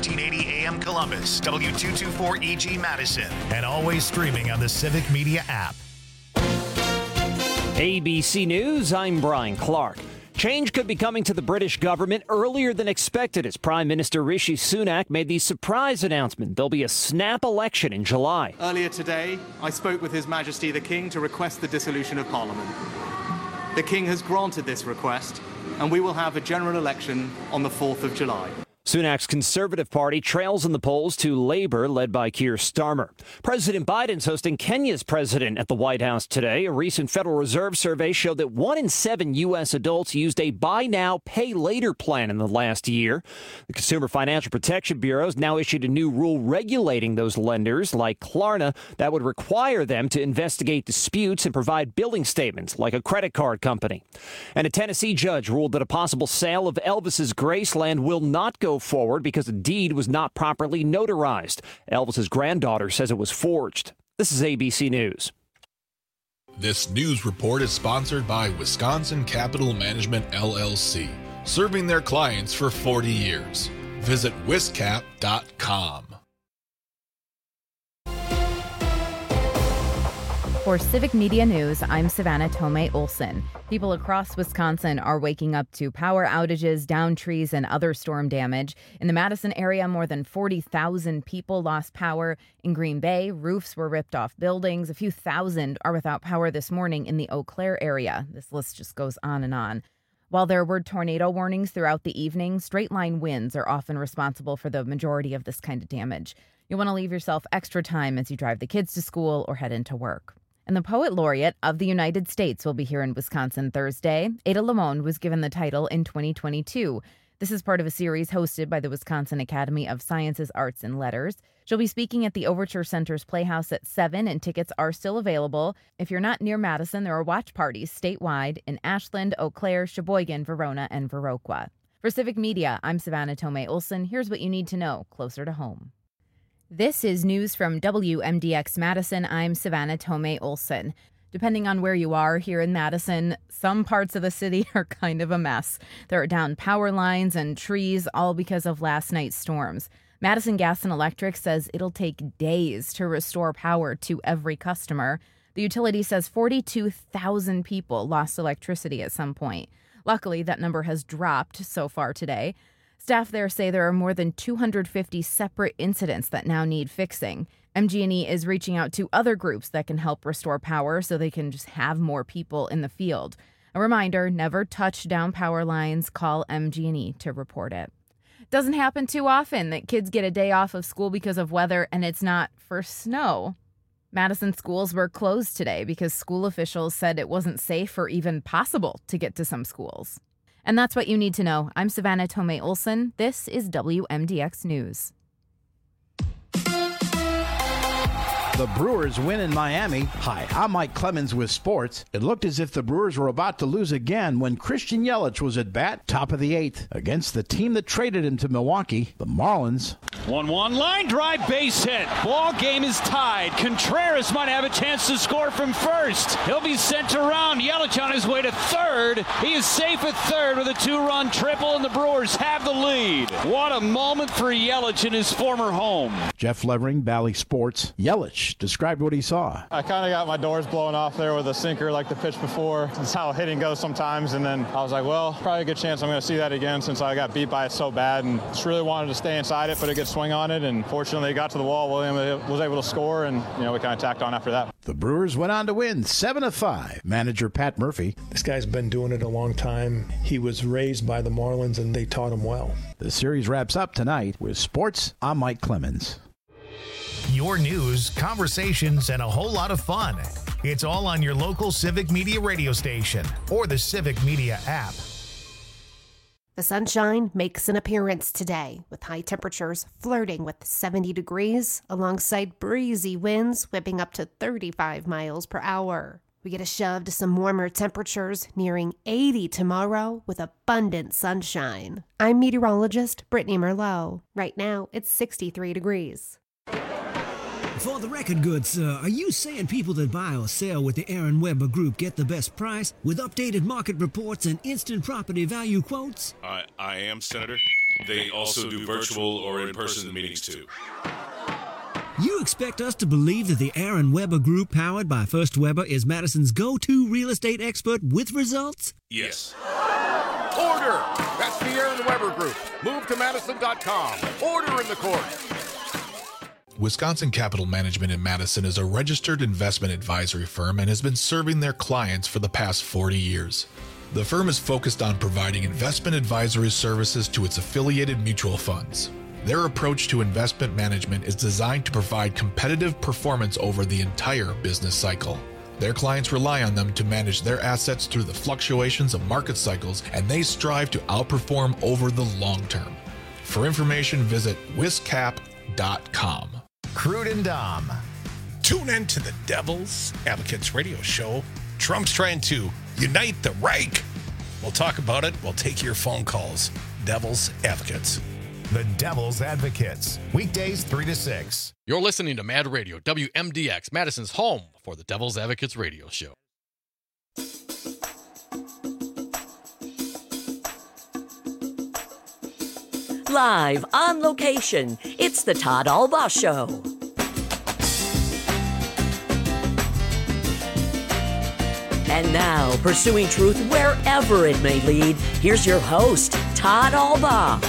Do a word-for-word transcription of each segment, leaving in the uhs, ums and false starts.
thirteen eighty A M Columbus, W two twenty-four E G Madison, and always streaming on the Civic Media app. A B C News, I'm Brian Clark. Change could be coming to the British government earlier than expected as Prime Minister Rishi Sunak made the surprise announcement there'll be a snap election in July. Earlier today, I spoke with His Majesty the King to request the dissolution of Parliament. The King has granted this request, and we will have a general election on the fourth of July. Sunak's Conservative Party trails in the polls to Labour, led by Keir Starmer. President Biden's hosting Kenya's president at the White House today. A recent Federal Reserve survey showed that one in seven U S adults used a buy now, pay later plan in the last year. The Consumer Financial Protection Bureau has now issued a new rule regulating those lenders, like Klarna, that would require them to investigate disputes and provide billing statements, like a credit card company. And a Tennessee judge ruled that a possible sale of Elvis's Graceland will not go forward because the deed was not properly notarized. Elvis's granddaughter says it was forged. This is A B C News. This news report is sponsored by Wisconsin Capital Management, L L C, serving their clients for forty years. Visit wiscap dot com. For Civic Media News, I'm Savannah Tomei Olson. People across Wisconsin are waking up to power outages, downed trees, and other storm damage. In the Madison area, more than forty thousand people lost power. In Green Bay, roofs were ripped off buildings. A few thousand are without power this morning in the Eau Claire area. This list just goes on and on. While there were tornado warnings throughout the evening, straight-line winds are often responsible for the majority of this kind of damage. You'll want to leave yourself extra time as you drive the kids to school or head into work. And the Poet Laureate of the United States will be here in Wisconsin Thursday. Ada Limon was given the title in twenty twenty-two. This is part of a series hosted by the Wisconsin Academy of Sciences, Arts, and Letters. She'll be speaking at the Overture Center's Playhouse at seven, and tickets are still available. If you're not near Madison, there are watch parties statewide in Ashland, Eau Claire, Sheboygan, Verona, and Viroqua. For Civic Media, I'm Savannah Tomei Olson. Here's what you need to know closer to home. This is news from W M D X Madison. I'm Savannah Tomei Olson. Depending on where you are here in Madison, some parts of the city are kind of a mess. There are downed power lines and trees, all because of last night's storms. Madison Gas and Electric says it'll take days to restore power to every customer. The utility says forty-two thousand people lost electricity at some point. Luckily, that number has dropped so far today. Staff there say there are more than two hundred fifty separate incidents that now need fixing. M G and E is reaching out to other groups that can help restore power so they can just have more people in the field. A reminder, never touch down power lines. Call M G and E to report it. Doesn't happen too often that kids get a day off of school because of weather, and it's not for snow. Madison schools were closed today because school officials said it wasn't safe or even possible to get to some schools. And that's what you need to know. I'm Savannah Tomei Olson. This is W M D X News. The Brewers win in Miami. Hi, I'm Mike Clemens with sports. It looked as if the Brewers were about to lose again when Christian Yelich was at bat, top of the eighth, against the team that traded him to Milwaukee, the Marlins. one one line drive, base hit. Ball game is tied. Contreras might have a chance to score from first. He'll be sent around. Yelich on his way to third. He is safe at third with a two-run triple, and the Brewers have the lead. What a moment for Yelich in his former home. Jeff Levering, Bally Sports. Yelich described what he saw. I kind of got my doors blown off there with a sinker like the pitch before. That's how hitting goes sometimes. And then I was like, well, probably a good chance I'm going to see that again since I got beat by it so bad. And just really wanted to stay inside it, put a good swing on it. And fortunately, it got to the wall. William was able to score, and you know we kind of tacked on after that. The Brewers went on to win seven to five. Manager Pat Murphy. This guy's been doing it a long time. He was raised by the Marlins, and they taught him well. The series wraps up tonight with sports. I'm Mike Clemens. Your news, conversations, and a whole lot of fun. It's all on your local Civic Media radio station or the Civic Media app. The sunshine makes an appearance today, with high temperatures flirting with seventy degrees, alongside breezy winds whipping up to thirty-five miles per hour. We get a shove to some warmer temperatures nearing eighty tomorrow with abundant sunshine. I'm meteorologist Brittany Merlot. Right now, it's sixty-three degrees. For the record, good sir, are you saying people that buy or sell with the Aaron Weber Group get the best price with updated market reports and instant property value quotes? I, I am, Senator. They also do virtual or in-person meetings too. You expect us to believe that the Aaron Weber Group, powered by First Weber, is Madison's go-to real estate expert with results? Yes. Order! That's the Aaron Weber Group. Move to Madison dot com. Order in the court. Wisconsin Capital Management in Madison is a registered investment advisory firm and has been serving their clients for the past forty years. The firm is focused on providing investment advisory services to its affiliated mutual funds. Their approach to investment management is designed to provide competitive performance over the entire business cycle. Their clients rely on them to manage their assets through the fluctuations of market cycles, and they strive to outperform over the long term. For information, visit wiscap dot com. Crude and Dom. Tune in to the Devil's Advocates radio show. Trump's trying to unite the Reich. We'll talk about it. We'll take your phone calls. Devil's Advocates. The Devil's Advocates. Weekdays three to six. You're listening to Mad Radio, W M D X, Madison's home for the Devil's Advocates radio show. Live on location, it's the Todd Albaugh Show. And now, pursuing truth wherever it may lead, here's your host, Todd Albaugh.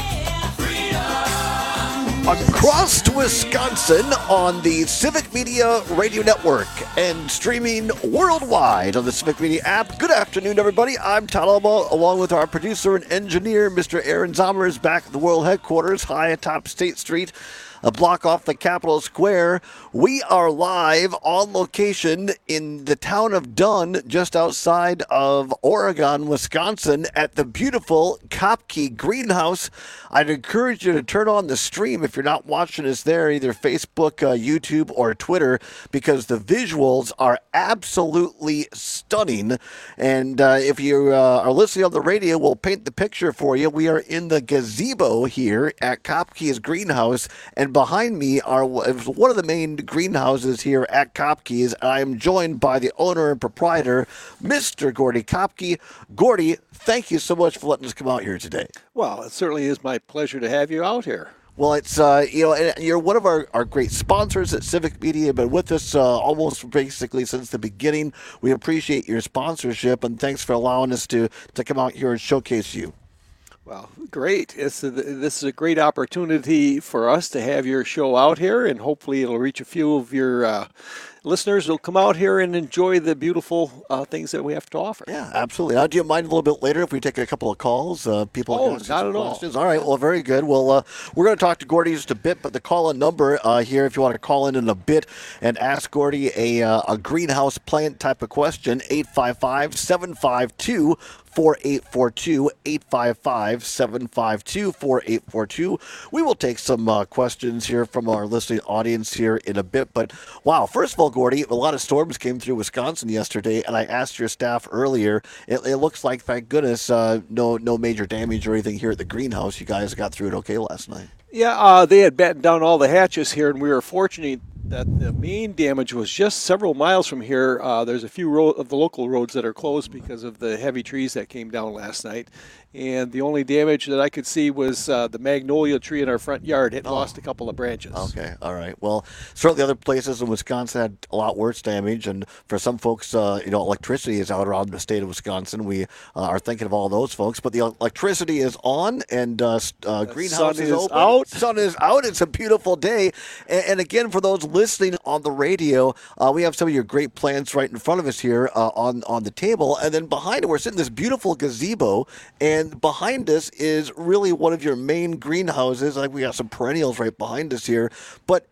Across Wisconsin on the Civic Media Radio Network and streaming worldwide on the Civic Media app. Good afternoon, everybody. I'm Todd Albaugh, along with our producer and engineer, Mister Aaron Zommers, back at the World Headquarters, high atop State Street, a block off the Capitol Square. We are live on location in the town of Dunn, just outside of Oregon, Wisconsin, at the beautiful Kopke Greenhouse. I'd encourage you to turn on the stream if you're not watching us there, either Facebook, uh, YouTube, or Twitter, because the visuals are absolutely stunning. And uh, if you uh, are listening on the radio, we'll paint the picture for you. We are in the gazebo here at Kopke's Greenhouse, and behind me are one of the main greenhouses here at Kopke's. I am joined by the owner and proprietor, Mister Gordy Kopke. Gordy, thank you so much for letting us come out here today. Well, it certainly is my pleasure to have you out here. Well, it's, uh, you know, and you're one of our, our great sponsors at Civic Media, been with us uh, almost basically since the beginning. We appreciate your sponsorship, and thanks for allowing us to, to come out here and showcase you. Well, great. It's a, this is a great opportunity for us to have your show out here, and hopefully it'll reach a few of your uh, listeners who'll come out here and enjoy the beautiful uh, things that we have to offer. Yeah, absolutely. Now, do you mind a little bit later if we take a couple of calls? Uh, people oh, ask not at questions? all. All right, well, very good. Well, uh, we're going to talk to Gordy just a bit, but the call-in number uh, here, if you want to call in in a bit and ask Gordy a, uh, a greenhouse plant type of question, eight five five, seven five two, four eight four two, eight five five, seven five two, four eight four two. We will take some uh, questions here from our listening audience here in a bit. But, wow, first of all, Gordy, a lot of storms came through Wisconsin yesterday, and I asked your staff earlier, it, it looks like, thank goodness, uh, no no major damage or anything here at the greenhouse. You guys got through it okay last night. Yeah, uh, they had battened down all the hatches here, and we were fortunate that the main damage was just several miles from here. Uh, there's a few ro- of the local roads that are closed because of the heavy trees that came down last night. And the only damage that I could see was uh, the magnolia tree in our front yard. It oh. lost a couple of branches. Okay, all right. Well, certainly other places in Wisconsin had a lot worse damage. And for some folks, uh, you know, electricity is out around the state of Wisconsin. We uh, are thinking of all those folks. But the electricity is on, and uh, uh, greenhouse sun is, is open. out. Sun is out. It's a beautiful day. And, and again, for those listening on the radio, uh, we have some of your great plants right in front of us here uh, on, on the table. And then behind it, we're sitting in this beautiful gazebo. And behind us is really one of your main greenhouses. Like, we got some perennials right behind us here. But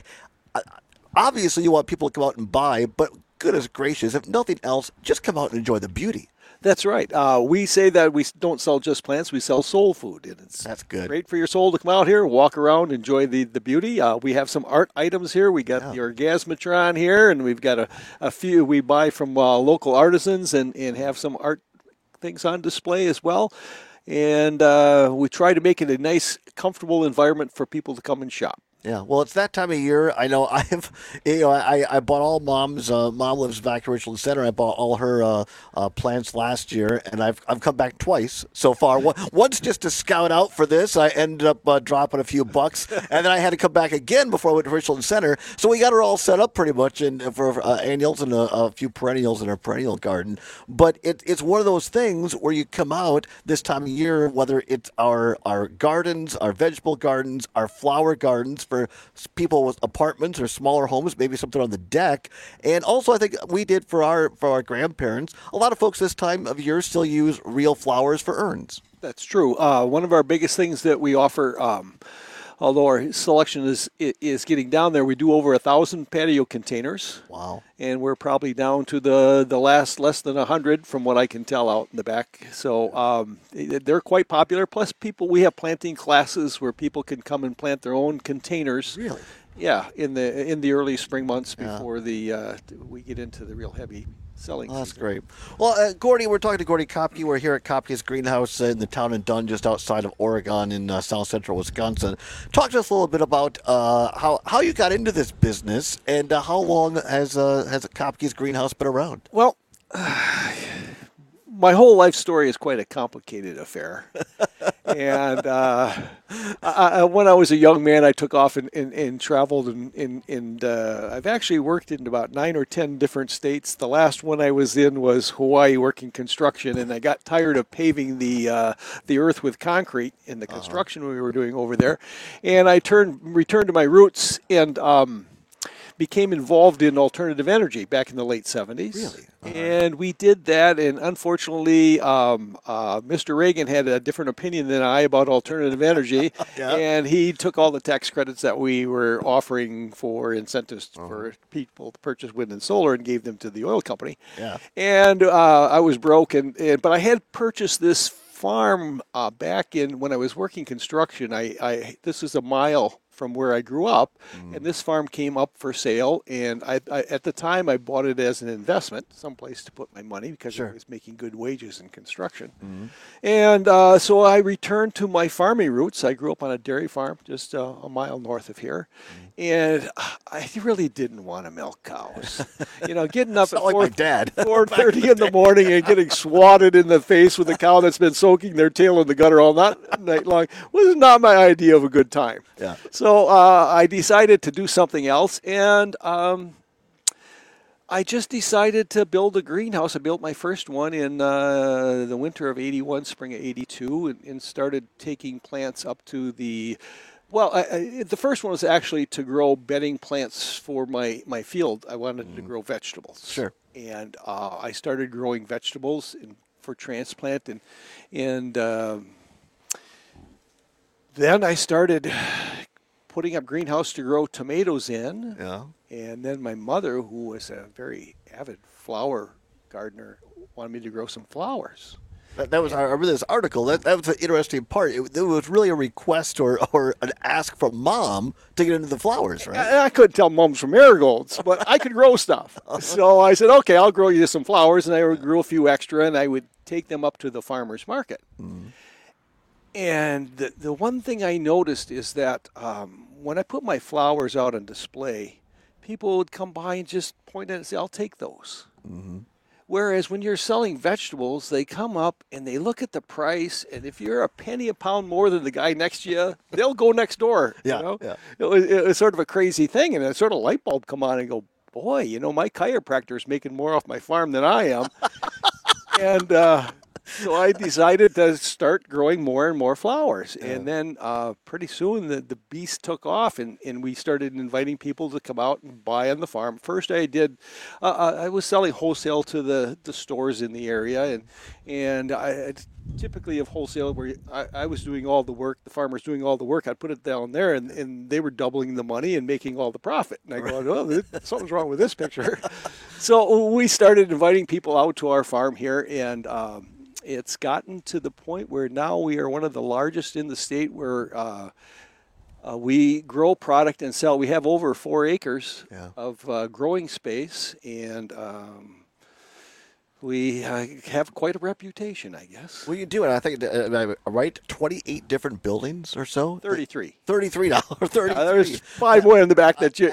obviously you want people to come out and buy. But goodness gracious, if nothing else, just come out and enjoy the beauty. That's right. Uh, we say that we don't sell just plants, we sell soul food. And it's That's good. Great for your soul to come out here, walk around, enjoy the, the beauty. Uh, we have some art items here. We got yeah. the Orgasmatron here, and we've got a, a few we buy from uh, local artisans and, and have some art things on display as well. And uh, we try to make it a nice, comfortable environment for people to come and shop. Yeah, well, it's that time of year. I know I've, you know, I, I bought all Mom's. Uh, Mom lives back to Richland Center. I bought all her uh, uh, plants last year, and I've I've come back twice so far. Once just to scout out for this, I ended up uh, dropping a few bucks, and then I had to come back again before I went to Richland Center. So we got her all set up pretty much, and for uh, annuals and a, a few perennials in our perennial garden. But it, it's one of those things where you come out this time of year, whether it's our our gardens, our vegetable gardens, our flower gardens. For people with apartments or smaller homes, maybe something on the deck. And also I think we did for our for our grandparents. A lot of folks this time of year still use real flowers for urns. That's true. Uh, one of our biggest things that we offer, um, although our selection is is getting down there, we do over a thousand patio containers. Wow. And we're probably down to the, the last less than a hundred from what I can tell out in the back. So um, they're quite popular. Plus people, we have planting classes where people can come and plant their own containers. Really? Yeah, in the in the early spring months before yeah. the uh, we get into the real heavy selling oh, that's season. great. Well, uh, Gordy, we're talking to Gordy Kopke. We're here at Kopke's Greenhouse in the town of Dunn, just outside of Oregon in uh, south central Wisconsin. Talk to us a little bit about uh, how how you got into this business and uh, how long has uh, has Kopke's Greenhouse been around? Well, uh, my whole life story is quite a complicated affair. and uh, I, I, when I was a young man, I took off and, and, and traveled, and, and, and uh, I've actually worked in about nine or ten different states. The last one I was in was Hawaii, working construction, and I got tired of paving the uh, the earth with concrete in the construction uh-huh. we were doing over there, and I turned returned to my roots and um, became involved in alternative energy back in the late seventies. Really? Uh-huh. And we did that, and unfortunately, um, uh, Mister Reagan had a different opinion than I about alternative energy, yeah. and he took all the tax credits that we were offering for incentives uh-huh. for people to purchase wind and solar and gave them to the oil company. Yeah. And uh, I was broke, and, and but I had purchased this farm uh, back in when I was working construction. I, I this is a mile from where I grew up, mm. and this farm came up for sale, and I, I at the time I bought it as an investment, someplace to put my money because sure. I was making good wages in construction. Mm. And uh, so I returned to my farming roots. I grew up on a dairy farm just uh, a mile north of here, mm. and I really didn't want to milk cows. You know, getting up at like my dad. four thirty in the morning and getting swatted in the face with a cow that's been soaking their tail in the gutter all night, night long was not my idea of a good time. Yeah. So uh, I decided to do something else, and um, I just decided to build a greenhouse. I built my first one in uh, the winter of eighty-one, spring of eighty-two, and, and started taking plants up to the, well, I, I, the first one was actually to grow bedding plants for my, my field. I wanted mm. to grow vegetables. Sure. And uh, I started growing vegetables in, for transplant, and, and uh, then I started putting up greenhouse to grow tomatoes in. Yeah. And then my mother, who was a very avid flower gardener, wanted me to grow some flowers. That, that was, I remember this article. That that was an interesting part. It, it was really a request or, or an ask from Mom to get into the flowers, right? I, I couldn't tell mums from marigolds, but I could grow stuff. So I said, okay, I'll grow you some flowers. And I grew a few extra, and I would take them up to the farmer's market. Mm. And the, the one thing I noticed is that um, when I put my flowers out on display, people would come by and just point at it and say, I'll take those. Mm-hmm. Whereas when you're selling vegetables, they come up and they look at the price, and if you're a penny a pound more than the guy next to you, they'll go next door. Yeah, you know? yeah. It was, it was sort of a crazy thing, and a sort of light bulb come on and go, boy, you know, my chiropractor is making more off my farm than I am. and uh, so I decided to start growing more and more flowers. Yeah. And then uh, pretty soon the, the beast took off, and, and we started inviting people to come out and buy on the farm. First I did, uh, I was selling wholesale to the, the stores in the area, and and I typically of wholesale where I, I was doing all the work, the farmer's doing all the work, I'd put it down there, and, and they were doubling the money and making all the profit. And I go, oh, something's wrong with this picture. So we started inviting people out to our farm here, and um, it's gotten to the point where now we are one of the largest in the state where uh, uh, we grow product and sell. We have over four acres yeah. of uh, growing space, and um, We uh, have quite a reputation, I guess. Well, you do, and I think, uh, right, twenty-eight different buildings or so? thirty-three. thirty-three dollars. thirty-three. Uh, there's five more in the back that you...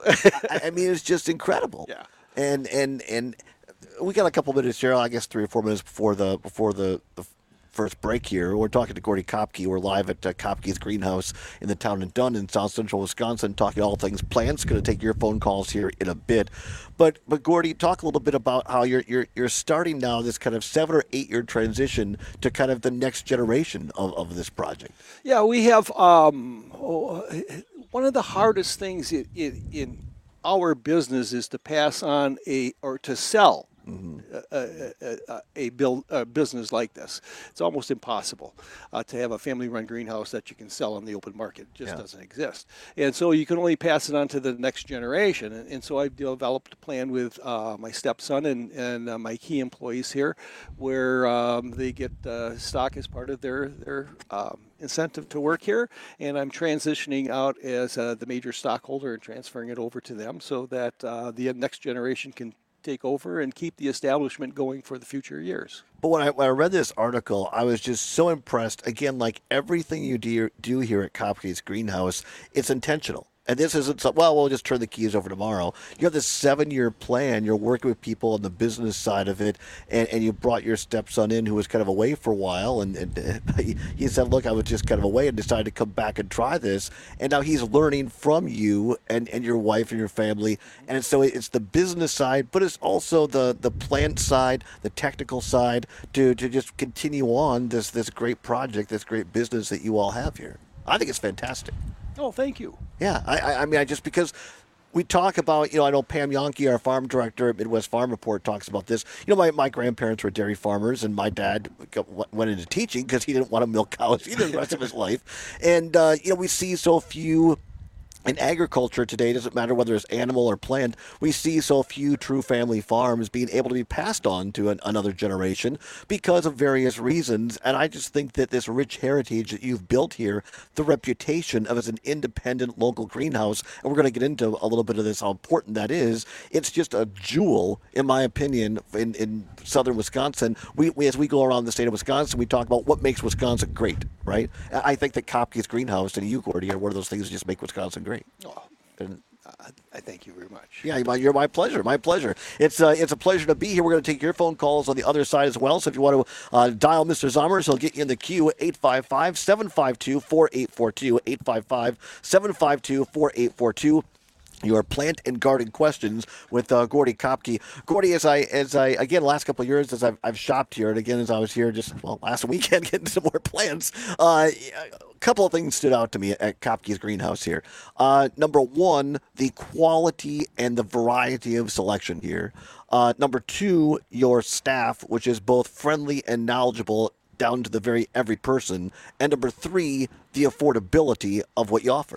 I, I mean, it's just incredible. Yeah. And, and, and we got a couple minutes here, I guess three or four minutes before the before the, the first break here. We're talking to Gordy Kopke. We're live at uh, Kopke's Greenhouse in the town of Dunn in south central Wisconsin, talking all things plants. Going to take your phone calls here in a bit. But but Gordy, talk a little bit about how you're you're you're starting now this kind of seven or eight year transition to kind of the next generation of, of this project. Yeah, we have um, oh, one of the hardest things in, in, in our business is to pass on a or to sell. Mm-hmm. a, a, a, a, build, a business like this. It's almost impossible uh, to have a family-run greenhouse that you can sell on the open market. It just yeah. doesn't exist. And so you can only pass it on to the next generation. And, and so I've developed a plan with uh, my stepson and, and uh, my key employees here where um, they get uh, stock as part of their, their um, incentive to work here. And I'm transitioning out as uh, the major stockholder and transferring it over to them so that uh, the next generation can take over and keep the establishment going for the future years. But when I, when I read this article, I was just so impressed. Again, like everything you do, do here at Kopke's Greenhouse, it's intentional. And this isn't, so, well, we'll just turn the keys over tomorrow. You have this seven-year plan. You're working with people on the business side of it, and, and you brought your stepson in who was kind of away for a while, and, and he, he said, look, I was just kind of away and decided to come back and try this. And now he's learning from you and, and your wife and your family. And so it's the business side, but it's also the, the plant side, the technical side, to, to just continue on this, this great project, this great business that you all have here. I think it's fantastic. Oh, thank you. Yeah, I, I mean, I just because we talk about, you know, I know Pam Yonke, our farm director at Midwest Farm Report, talks about this. You know, my, my grandparents were dairy farmers, and my dad went into teaching because he didn't want to milk cows either the rest of his life. And, uh, you know, we see so few in agriculture today, it doesn't matter whether it's animal or plant, we see so few true family farms being able to be passed on to an, another generation because of various reasons. And I just think that this rich heritage that you've built here, the reputation of as an independent local greenhouse, and we're going to get into a little bit of this, how important that is. It's just a jewel, in my opinion, in, in southern Wisconsin. We, we, as we go around the state of Wisconsin, we talk about what makes Wisconsin great, right? I think that Kopke's Greenhouse and you, Gordy, are one of those things that just make Wisconsin great. Oh, and, uh, I thank you very much. Yeah, you're my pleasure. My pleasure. It's uh, it's a pleasure to be here. We're going to take your phone calls on the other side as well. So if you want to uh, dial Mister Zommers, he'll get you in the queue. eight five five, seven five two, four eight four two. eight five five, seven five two, four eight four two. Your plant and garden questions with uh, Gordy Kopke. Gordy, as I, as I again, last couple of years, as I've, I've shopped here, and again, as I was here just, well, last weekend getting some more plants, uh, a couple of things stood out to me at Kopke's Greenhouse here. Uh, number one, the quality and the variety of selection here. Uh, number two, your staff, which is both friendly and knowledgeable down to the very every person. And number three, the affordability of what you offer.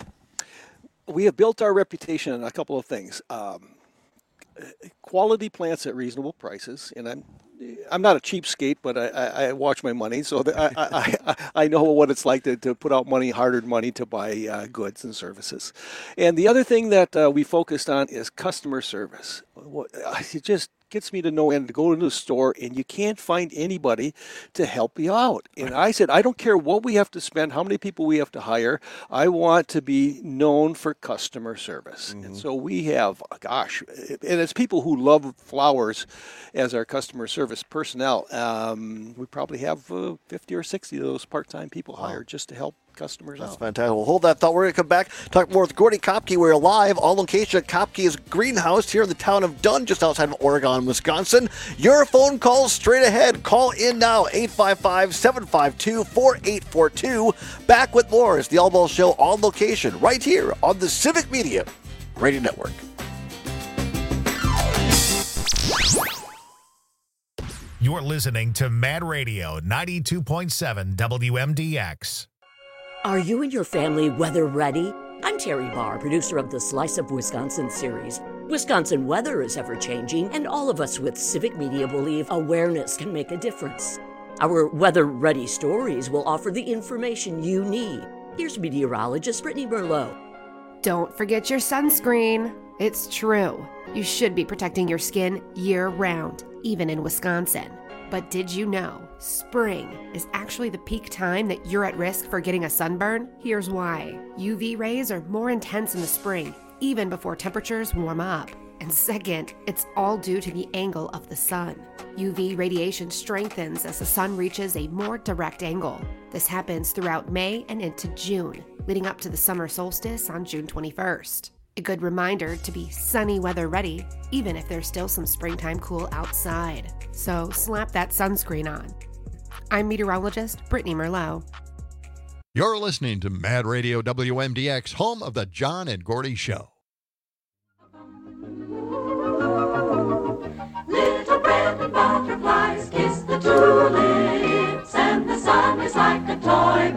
We have built our reputation on a couple of things. Um, quality plants at reasonable prices, and I'm I'm not a cheapskate, but I, I, I watch my money, so that I, I, I know what it's like to, to put out money, hard-earned money to buy uh, goods and services. And the other thing that uh, we focused on is customer service. It just gets me to know and to go into the store and you can't find anybody to help you out. And I said, I don't care what we have to spend, how many people we have to hire. I want to be known for customer service. Mm-hmm. And so we have, gosh, and it's people who love flowers as our customer service personnel. Um, we probably have uh, fifty or sixty of those part-time people wow. hired just to help customers That's out. fantastic. Well, hold that thought. We're going to come back, talk more with Gordy Kopke. We're live on location at Kopke's Greenhouse here in the town of Dunn, just outside of Oregon, Wisconsin. Your phone calls straight ahead. Call in now, eight five five, seven five two, four eight four two. Back with more. It's the All Ball Show on location right here on the Civic Media Radio Network. You're listening to Mad Radio ninety-two point seven W M D X. Are you and your family weather ready? I'm Terry Barr, producer of the Slice of Wisconsin series. Wisconsin weather is ever-changing, and all of us with Civic Media believe awareness can make a difference. Our weather-ready stories will offer the information you need. Here's meteorologist Brittany Merlot. Don't forget your sunscreen. It's true. You should be protecting your skin year-round, even in Wisconsin. But did you know spring is actually the peak time that you're at risk for getting a sunburn? Here's why. U V rays are more intense in the spring, even before temperatures warm up. And second, it's all due to the angle of the sun. U V radiation strengthens as the sun reaches a more direct angle. This happens throughout May and into June, leading up to the summer solstice on June twenty-first. A good reminder to be sunny weather ready, even if there's still some springtime cool outside. So slap that sunscreen on. I'm meteorologist Brittany Merlot. You're listening to Mad Radio W M D X, home of the John and Gordy Show. Little red butterflies kiss the tulips, and the sun is like a toy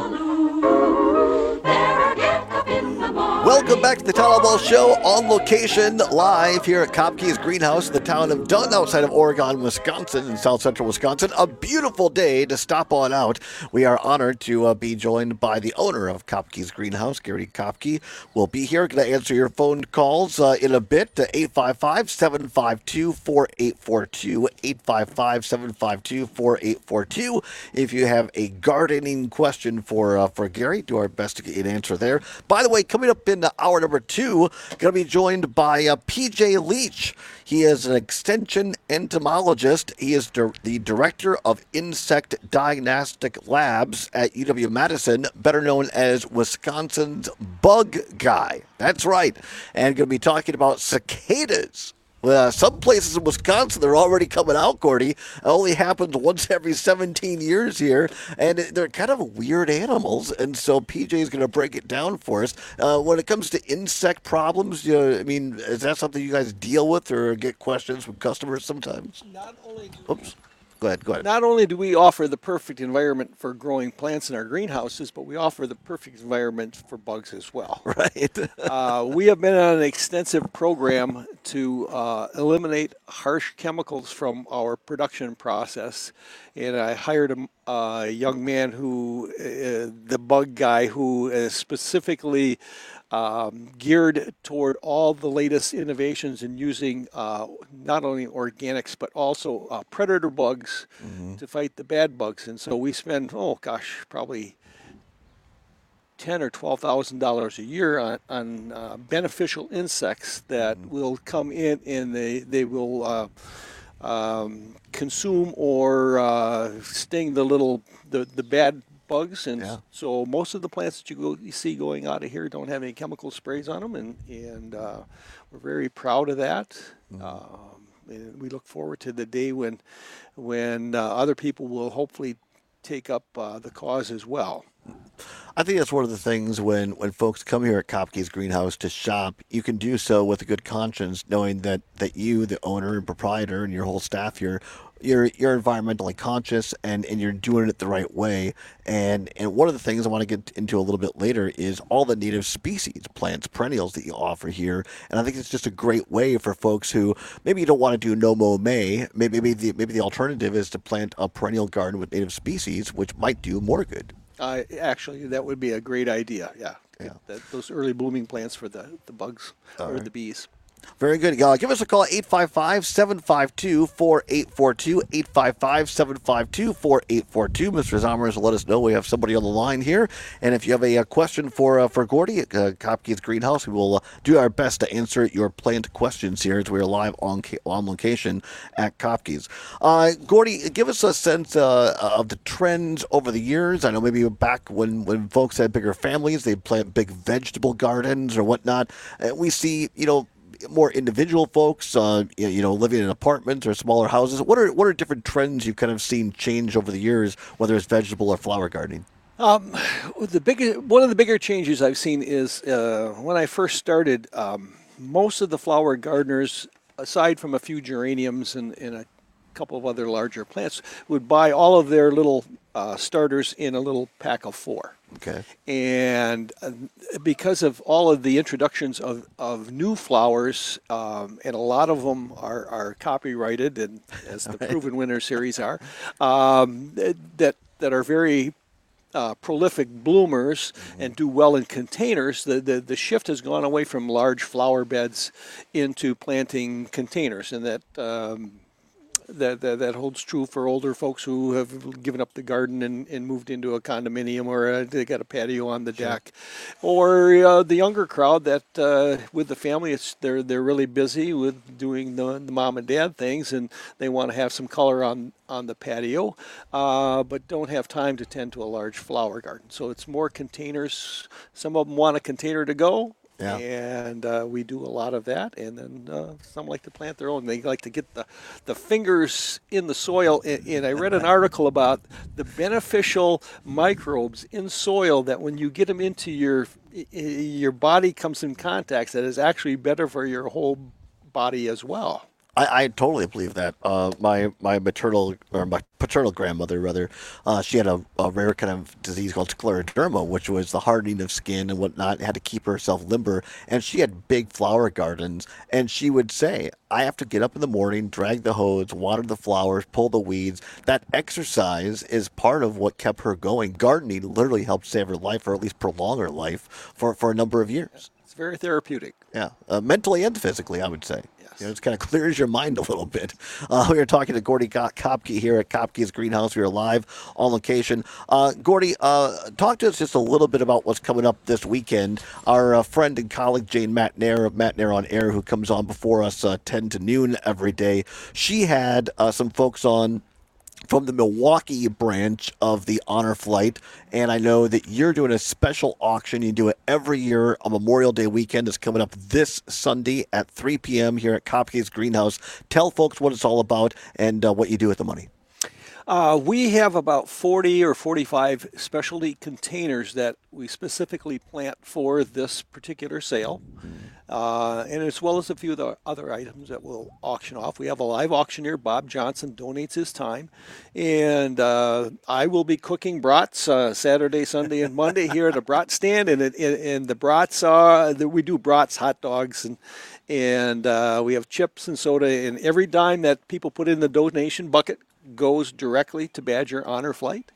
balloon. They're a gift up in the morning. Welcome back to the Tyler Ball Show, on location live here at Kopke's Greenhouse in the town of Dunn, outside of Oregon, Wisconsin, in south central Wisconsin. A beautiful day to stop on out. We are honored to uh, be joined by the owner of Kopke's Greenhouse, Gary Kopke. Will be here. Going to answer your phone calls uh, in a bit. Uh, eight five five, seven five two, four eight four two, eight five five, seven five two, four eight four two. If you have a gardening question for uh, for Gary, do our best to get you an answer there. By the way, coming up in hour number two, going to be joined by uh, P J Leach. He is an extension entomologist. He is di- the director of Insect Diagnostic Labs at U W-Madison, better known as Wisconsin's Bug Guy. That's right. And going to be talking about cicadas. Uh, some places in Wisconsin, they're already coming out, Gordy. It only happens once every seventeen years here, and they're kind of weird animals, and so P J is going to break it down for us. Uh, when it comes to insect problems, you know, I mean, is that something you guys deal with or get questions from customers sometimes? Not only do Oops. Go ahead, go ahead. Not only do we offer the perfect environment for growing plants in our greenhouses, but we offer the perfect environment for bugs as well. Right. uh, we have been on an extensive program to uh, eliminate harsh chemicals from our production process. And I hired a, a young man who, uh, the bug guy, who is specifically Um, geared toward all the latest innovations in using uh, not only organics but also uh, predator bugs mm-hmm. to fight the bad bugs. And so we spend, oh gosh, probably ten or twelve thousand dollars a year on, on uh, beneficial insects that mm-hmm. will come in and they they will uh, um, consume or uh, sting the little the the bad bugs, and yeah. so most of the plants that you go you see going out of here don't have any chemical sprays on them, and and uh, we're very proud of that. Mm-hmm. Um, and we look forward to the day when when uh, other people will hopefully take up uh, the cause as well. I think that's one of the things when, when folks come here at Kopke's Greenhouse to shop, you can do so with a good conscience, knowing that, that you, the owner and proprietor, and your whole staff here, you're you're environmentally conscious and, and you're doing it the right way. And and one of the things I want to get into a little bit later is all the native species, plants, perennials that you offer here. And I think it's just a great way for folks who maybe you don't want to do no mow May. Maybe maybe the maybe the alternative is to plant a perennial garden with native species, which might do more good. Uh, actually, that would be a great idea. Yeah, yeah. That, those early blooming plants for the the bugs all or right. the bees. Very good. Uh, give us a call, eight five five, seven five two, four eight four two, eight five five, seven five two, four eight four two. Mister Zomers will let us know we have somebody on the line here. And if you have a, a question for uh, for Gordy at uh, Kopke's Greenhouse, we will uh, do our best to answer your plant questions here as we're live on on location at Kopke's. Uh, Gordy, give us a sense uh, of the trends over the years. I know maybe back when, when folks had bigger families, they'd plant big vegetable gardens or whatnot. Uh, we see, you know, more individual folks, uh, you know, living in apartments or smaller houses. What are what are different trends you've kind of seen change over the years, whether it's vegetable or flower gardening? Um, the big, one of the bigger changes I've seen is uh, when I first started, um, most of the flower gardeners, aside from a few geraniums and, and a couple of other larger plants, would buy all of their little uh, starters in a little pack of four. Okay. And uh, because of all of the introductions of, of new flowers, um, and a lot of them are, are copyrighted, and as the right. Proven Winner series are, um, that that are very uh, prolific bloomers and do well in containers, the, the, the shift has gone away from large flower beds into planting containers, and that um, That, that that holds true for older folks who have given up the garden and, and moved into a condominium, or uh, they got a patio on the sure. deck, or uh, the younger crowd that uh, with the family, it's they're they're really busy with doing the, the mom and dad things, and they want to have some color on on the patio, uh, but don't have time to tend to a large flower garden. So it's more containers. Some of them want a container to go. Yeah. And uh, we do a lot of that, and then uh, some like to plant their own. They like to get the, the fingers in the soil, and, and I read an article about the beneficial microbes in soil that when you get them into your your body comes in contact, that is actually better for your whole body as well. I, I totally believe that. Uh, my my maternal or my paternal grandmother, rather, uh, she had a, a rare kind of disease called scleroderma, which was the hardening of skin and whatnot. Had to keep herself limber, and she had big flower gardens. And she would say, "I have to get up in the morning, drag the hose, water the flowers, pull the weeds." That exercise is part of what kept her going. Gardening literally helped save her life, or at least prolong her life for for a number of years. It's very therapeutic. Yeah, uh, mentally and physically, I would say. You know, it's kind of clears your mind a little bit. Uh, we are talking to Gordy Kopke here at Kopke's Greenhouse. We are live on location. Uh, Gordy, uh, talk to us just a little bit about what's coming up this weekend. Our uh, friend and colleague Jane Matnair of Matnair on Air, who comes on before us uh, ten to noon every day, she had uh, some folks on from the Milwaukee branch of the Honor Flight, and I know that you're doing a special auction. You do it every year on Memorial Day weekend. It's coming up this Sunday at three p.m. here at Kopke's Greenhouse. Tell folks what it's all about and uh, what you do with the money. Uh, we have about forty or forty-five specialty containers that we specifically plant for this particular sale. Uh, and as well as a few of the other items that we'll auction off. We have a live auctioneer, Bob Johnson, donates his time. And uh, I will be cooking brats uh, Saturday, Sunday, and Monday here at a brat stand. And, it, and the brats are, we do brats, hot dogs, and and uh, we have chips and soda. And every dime that people put in the donation bucket goes directly to Badger Honor Flight.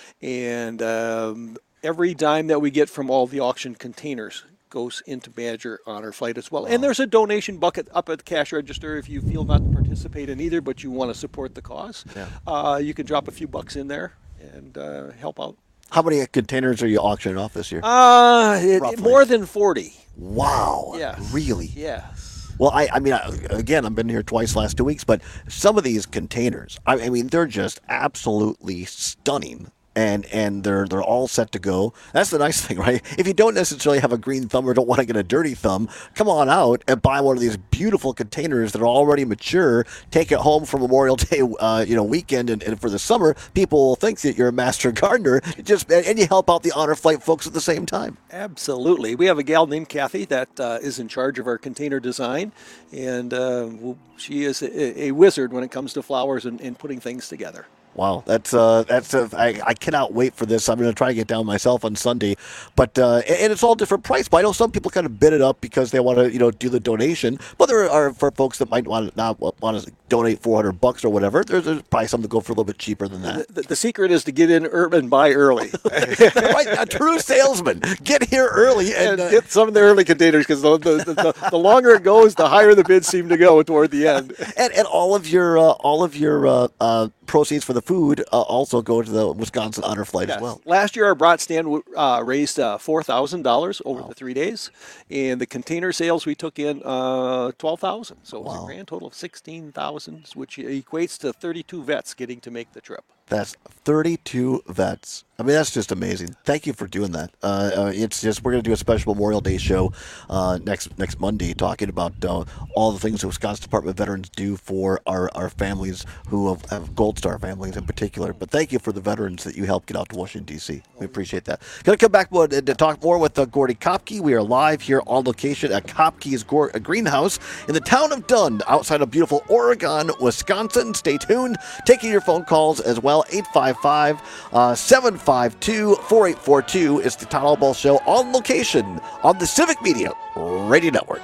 And um, every dime that we get from all the auction containers goes into Badger Honor Flight as well. Wow. And there's a donation bucket up at the cash register if you feel not to participate in either, but you want to support the cause. Yeah. Uh, you can drop a few bucks in there and uh, help out. How many containers are you auctioning off this year? Uh, it, more than forty. Wow. Yeah. Really? Yes. Well, I, I mean, I, again, I've been here twice last two weeks, but some of these containers, I, I mean, they're just absolutely stunning. And and they're they're all set to go. That's the nice thing, right? If you don't necessarily have a green thumb or don't want to get a dirty thumb, come on out and buy one of these beautiful containers that are already mature. Take it home for Memorial Day, uh, you know, weekend, and, and for the summer, people will think that you're a master gardener. Just and you help out the Honor Flight folks at the same time. Absolutely. We have a gal named Kathy that uh, is in charge of our container design, and uh, she is a, a wizard when it comes to flowers and, and putting things together. Wow, that's uh, that's uh, I, I cannot wait for this. I'm going to try to get down myself on Sunday, but uh, and it's all different price. But I know some people kind of bid it up because they want to, you know, do the donation. But there are for folks that might want to not want to donate four hundred bucks or whatever. There's, there's probably some to go for a little bit cheaper than that. The, the, the secret is to get in early and buy early. Right, a true salesman. Get here early and, and uh, get some of the early containers, because the the, the the longer it goes, the higher the bids seem to go toward the end. And and all of your uh, all of your uh, uh, proceeds for the food uh, also go to the Wisconsin Honor Flight yes. as well. Last year, our brat stand uh, raised uh, four thousand dollars over wow. the three days, and the container sales we took in uh, twelve thousand dollars. So it was wow. a grand total of sixteen thousand dollars, which equates to thirty-two vets getting to make the trip. That's thirty-two vets. I mean, that's just amazing. Thank you for doing that. Uh, uh, it's just we're going to do a special Memorial Day show uh, next next Monday, talking about uh, all the things the Wisconsin Department of Veterans do for our, our families who have, have Gold Star families in particular. But thank you for the veterans that you helped get out to Washington, D C We appreciate that. Going to come back to talk more with uh, Gordy Kopke. We are live here on location at Kopke's Greenhouse in the town of Dunn, outside of beautiful Oregon, Wisconsin. Stay tuned. Taking your phone calls as well. eight five five, seven five two, four eight four two is the Todd Ball Show on location on the Civic Media Radio Network.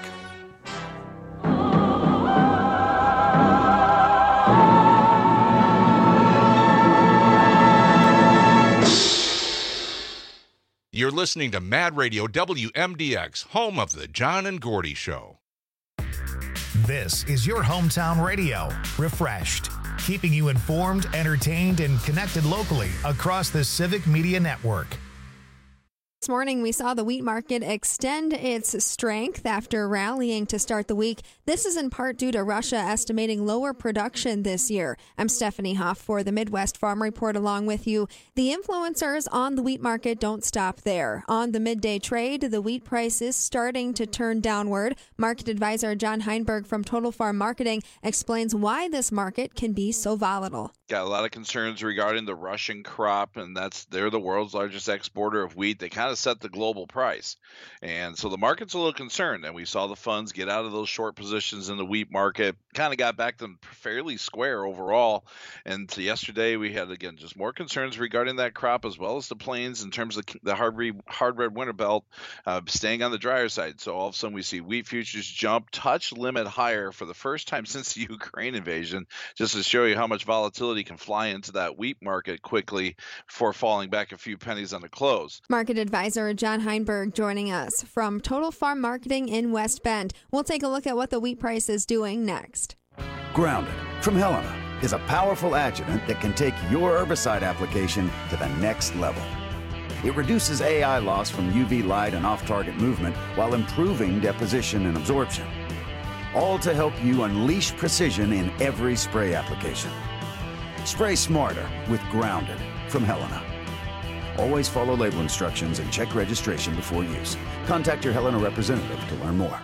You're listening to Mad Radio W M D X, home of the John and Gordy Show. This is your hometown radio, refreshed, keeping you informed, entertained, and connected locally across the Civic Media Network. This morning, we saw the wheat market extend its strength after rallying to start the week. This is in part due to Russia estimating lower production this year. I'm Stephanie Hoff for the Midwest Farm Report along with you. The influencers on the wheat market don't stop there. On the midday trade, the wheat price is starting to turn downward. Market advisor John Heinberg from Total Farm Marketing explains why this market can be so volatile. Got a lot of concerns regarding the Russian crop, and that's they're the world's largest exporter of wheat. They kind of set the global price, and so the market's a little concerned. And we saw the funds get out of those short positions in the wheat market, kind of got back to fairly square overall. And so yesterday we had again just more concerns regarding that crop as well as the plains in terms of the hard re- hard red winter belt uh, staying on the drier side. So all of a sudden we see wheat futures jump touch limit higher for the first time since the Ukraine invasion, just to show you how much volatility can fly into that wheat market quickly before falling back a few pennies on the close. Market advisor John Heinberg joining us from Total Farm Marketing in West Bend. We'll take a look at what the wheat price is doing next. Grounded from Helena is a powerful adjuvant that can take your herbicide application to the next level. It reduces A I loss from U V light and off-target movement while improving deposition and absorption. All to help you unleash precision in every spray application. Spray smarter with Grounded from Helena. Always follow label instructions and check registration before use. Contact your Helena representative to learn more.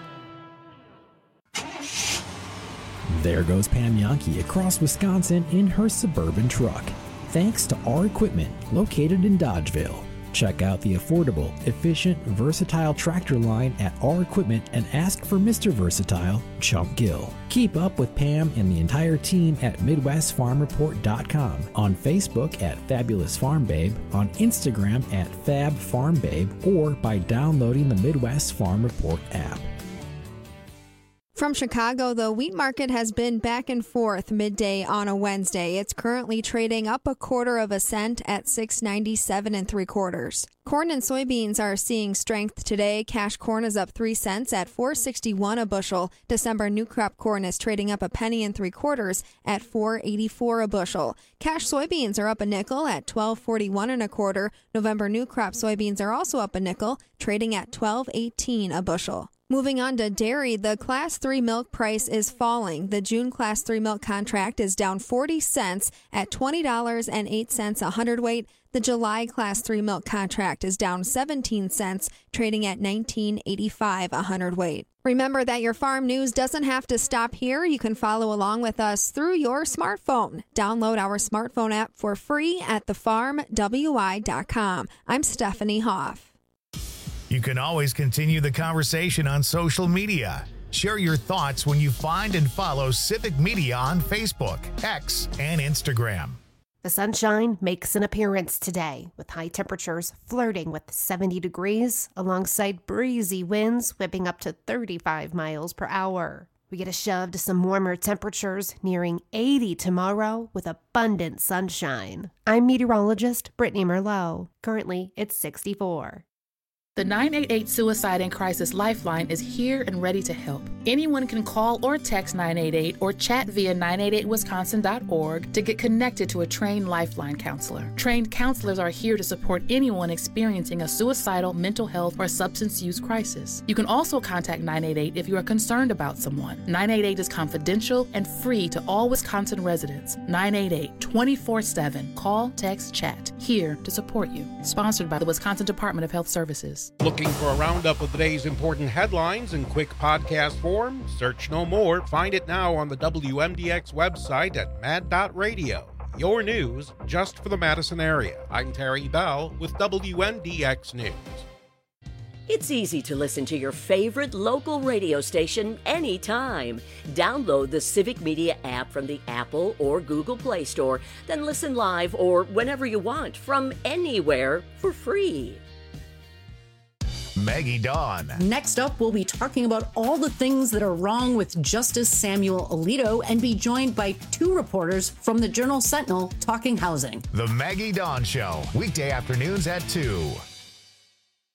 There goes Pam Yankee across Wisconsin in her suburban truck. Thanks to our equipment located in Dodgeville. Check out the affordable, efficient, versatile tractor line at Our Equipment and ask for Mister Versatile, Chump Gill. Keep up with Pam and the entire team at Midwest Farm Report dot com, on Facebook at Fabulous Farm Babe, on Instagram at Fab Farm Babe, or by downloading the Midwest Farm Report app. From Chicago, the wheat market has been back and forth midday on a Wednesday. It's currently trading up a quarter of a cent at six ninety-seven and three quarters. Corn and soybeans are seeing strength today. Cash corn is up three cents at four sixty-one a bushel. December new crop corn is trading up a penny and three quarters at four eighty-four a bushel. Cash soybeans are up a nickel at twelve forty-one and a quarter. November new crop soybeans are also up a nickel, trading at twelve eighteen a bushel. Moving on to dairy, the Class three milk price is falling. The June Class three milk contract is down forty cents at twenty dollars and eight cents a hundredweight. The July Class three milk contract is down seventeen cents, trading at nineteen eighty-five a hundredweight. Remember that your farm news doesn't have to stop here. You can follow along with us through your smartphone. Download our smartphone app for free at the farm w i dot com. I'm Stephanie Hoff. You can always continue the conversation on social media. Share your thoughts when you find and follow Civic Media on Facebook, X, and Instagram. The sunshine makes an appearance today, with high temperatures flirting with seventy degrees, alongside breezy winds whipping up to thirty-five miles per hour. We get a shove to some warmer temperatures nearing eighty tomorrow with abundant sunshine. I'm meteorologist Brittany Merlot. Currently, it's sixty-four. The nine eight eight Suicide and Crisis Lifeline is here and ready to help. Anyone can call or text nine eight eight or chat via nine eight eight wisconsin dot org to get connected to a trained Lifeline counselor. Trained counselors are here to support anyone experiencing a suicidal, mental health, or substance use crisis. You can also contact nine eight eight if you are concerned about someone. nine eight eight is confidential and free to all Wisconsin residents. nine eight eight, twenty-four seven. Call, text, chat. Here to support you. Sponsored by the Wisconsin Department of Health Services. Looking for a roundup of the day's important headlines in quick podcast form? Search no more. Find it now on the W M D X website at mad dot radio. Your news just for the Madison area. I'm Terry Bell with W M D X News. It's easy to listen to your favorite local radio station anytime. Download the Civic Media app from the Apple or Google Play Store, then listen live or whenever you want from anywhere for free. Maggie Dawn. Next up, we'll be talking about all the things that are wrong with Justice Samuel Alito and be joined by two reporters from the Journal Sentinel talking housing. The Maggie Dawn Show, weekday afternoons at two.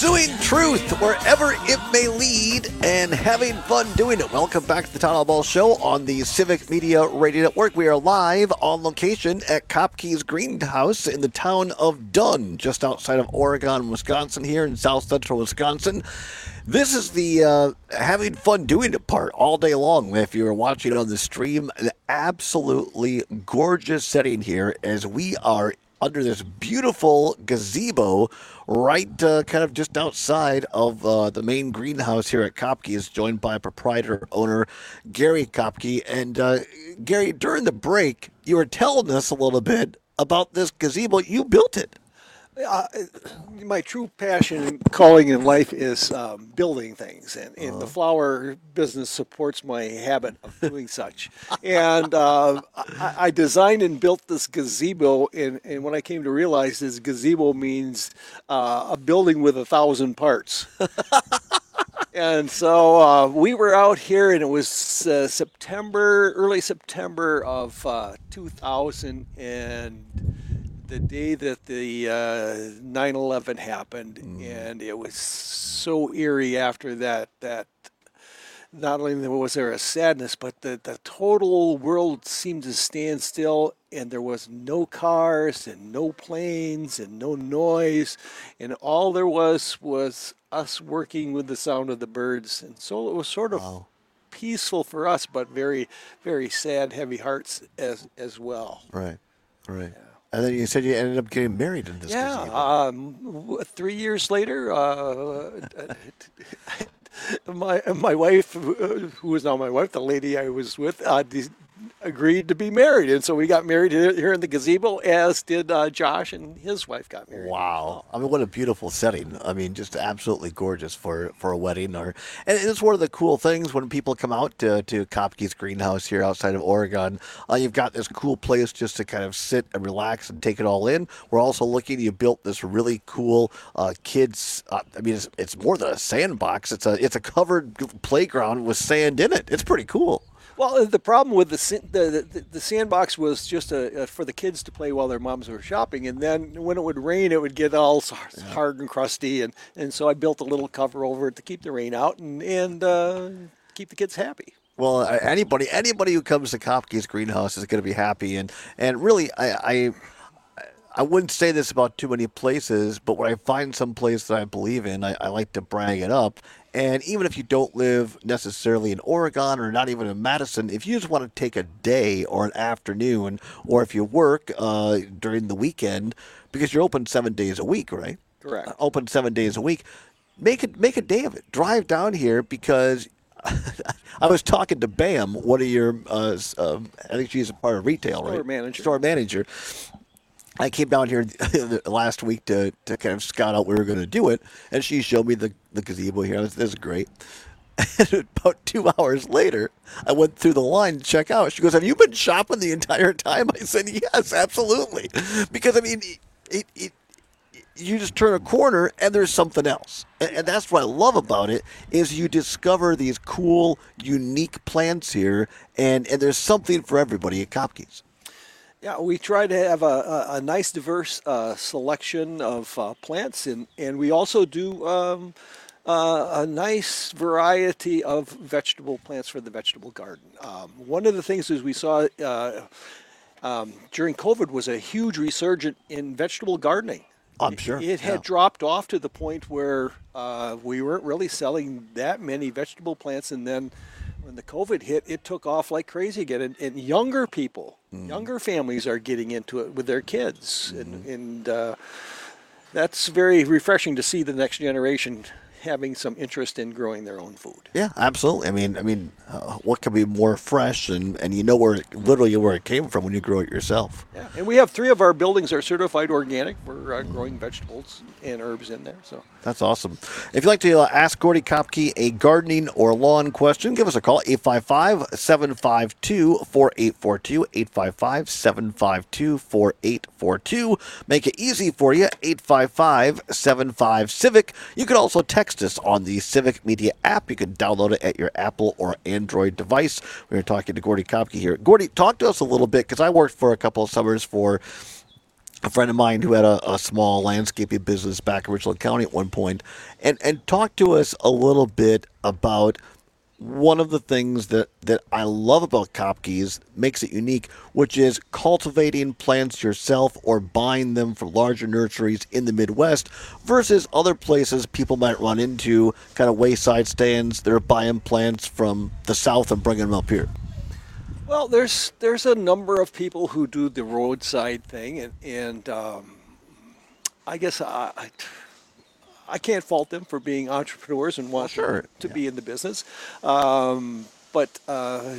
Pursuing truth wherever it may lead and having fun doing it. Welcome back to the Town Hall Ball Show on the Civic Media Radio Network. We are live on location at Kopke's Greenhouse in the town of Dunn, just outside of Oregon, Wisconsin, here in south central Wisconsin. This is the uh, having fun doing it part all day long. If you're watching it on the stream, an absolutely gorgeous setting here as we are under this beautiful gazebo right uh, kind of just outside of uh, the main greenhouse here at Kopke. Is joined by proprietor owner Gary Kopke. And uh, Gary, during the break, you were telling us a little bit about this gazebo. You built it. Uh, my true passion and calling in life is um, building things, and, and uh-huh. the flower business supports my habit of doing such. And uh, I, I designed and built this gazebo, and, and when I came to realize this gazebo means uh, a building with a thousand parts. And so uh, we were out here, and it was uh, September, early September of uh, two thousand, and the day that the uh, nine eleven happened, mm. and it was so eerie after that, that not only was there a sadness, but the, the total world seemed to stand still, and there was no cars and no planes and no noise, and all there was was us working with the sound of the birds. And so it was sort of wow. peaceful for us, but very, very sad, heavy hearts as as well. Right, right. Yeah. And then you said you ended up getting married in this yeah, gazebo. Um, three years later, uh, my my wife, who is now my wife, the lady I was with, uh, agreed to be married. And so we got married here in the gazebo, as did uh, Josh and his wife got married. Wow. I mean, what a beautiful setting. I mean, just absolutely gorgeous for, for a wedding. Or And it's one of the cool things when people come out to, to Kopke's Greenhouse here outside of Oregon. Uh, you've got this cool place just to kind of sit and relax and take it all in. We're also looking, you built this really cool uh, kids, uh, I mean, it's, it's more than a sandbox. It's a, it's a covered playground with sand in it. It's pretty cool. Well, the problem with the the, the, the sandbox was just a, a, for the kids to play while their moms were shopping, and then when it would rain, it would get all yeah. hard and crusty, and, and so I built a little cover over it to keep the rain out and, and uh, keep the kids happy. Well, anybody anybody who comes to Kopke's Greenhouse is going to be happy, and, and really, I, I I wouldn't say this about too many places, but when I find some place that I believe in, I, I like to brag it up. And even if you don't live necessarily in Oregon or not even in Madison, if you just want to take a day or an afternoon, or if you work uh, during the weekend, because you're open seven days a week, right? Correct. Uh, open seven days a week. Make it make a day of it. Drive down here, because I was talking to Bam, one of your, uh, uh, I think she's a part of retail, Store right? Store manager. Store manager. I came down here last week to, to kind of scout out where we were going to do it, and she showed me the, the gazebo here. This, this is great. And about two hours later, I went through the line to check out. She goes, "Have you been shopping the entire time?" I said, "Yes, absolutely." Because, I mean, it, it, it, you just turn a corner, and there's something else. And, and that's what I love about it, is you discover these cool, unique plants here, and, and there's something for everybody at Kopke's. Yeah, we try to have a, a, a nice, diverse uh, selection of uh, plants, and, and we also do um, uh, a nice variety of vegetable plants for the vegetable garden. Um, one of the things is we saw uh, um, during COVID was a huge resurgence in vegetable gardening. I'm sure. It, it had yeah. dropped off to the point where uh, we weren't really selling that many vegetable plants, and then when the COVID hit, it took off like crazy again. And, and younger people, mm. younger families are getting into it with their kids. Mm. And, and uh, that's very refreshing to see the next generation having some interest in growing their own food. Yeah, absolutely. I mean, I mean, uh, what could be more fresh, and, and you know where it, literally where it came from when you grow it yourself. Yeah, and we have three of our buildings are certified organic. We're uh, growing vegetables and herbs in there. So that's awesome. If you'd like to uh, ask Gordy Kopke a gardening or lawn question, give us a call, eight five five, seven five two, four eight four two, eight five five, seven five two, four eight four two. Make it easy for you, eight five five, seven five, CIVIC. You can also text us on the Civic Media app. You can download it at your Apple or Android device. We were talking to Gordy Kopke here. Gordy, talk to us a little bit, because I worked for a couple of summers for a friend of mine who had a, a small landscaping business back in Richland County at one point, and, and talked to us a little bit about one of the things that, that I love about Kopke's, makes it unique, which is cultivating plants yourself or buying them from larger nurseries in the Midwest versus other places people might run into, kind of wayside stands. They're buying plants from the South and bringing them up here. Well, there's there's a number of people who do the roadside thing, and, and um, I guess I, I I can't fault them for being entrepreneurs and want sure. to yeah. be in the business. Um, but uh,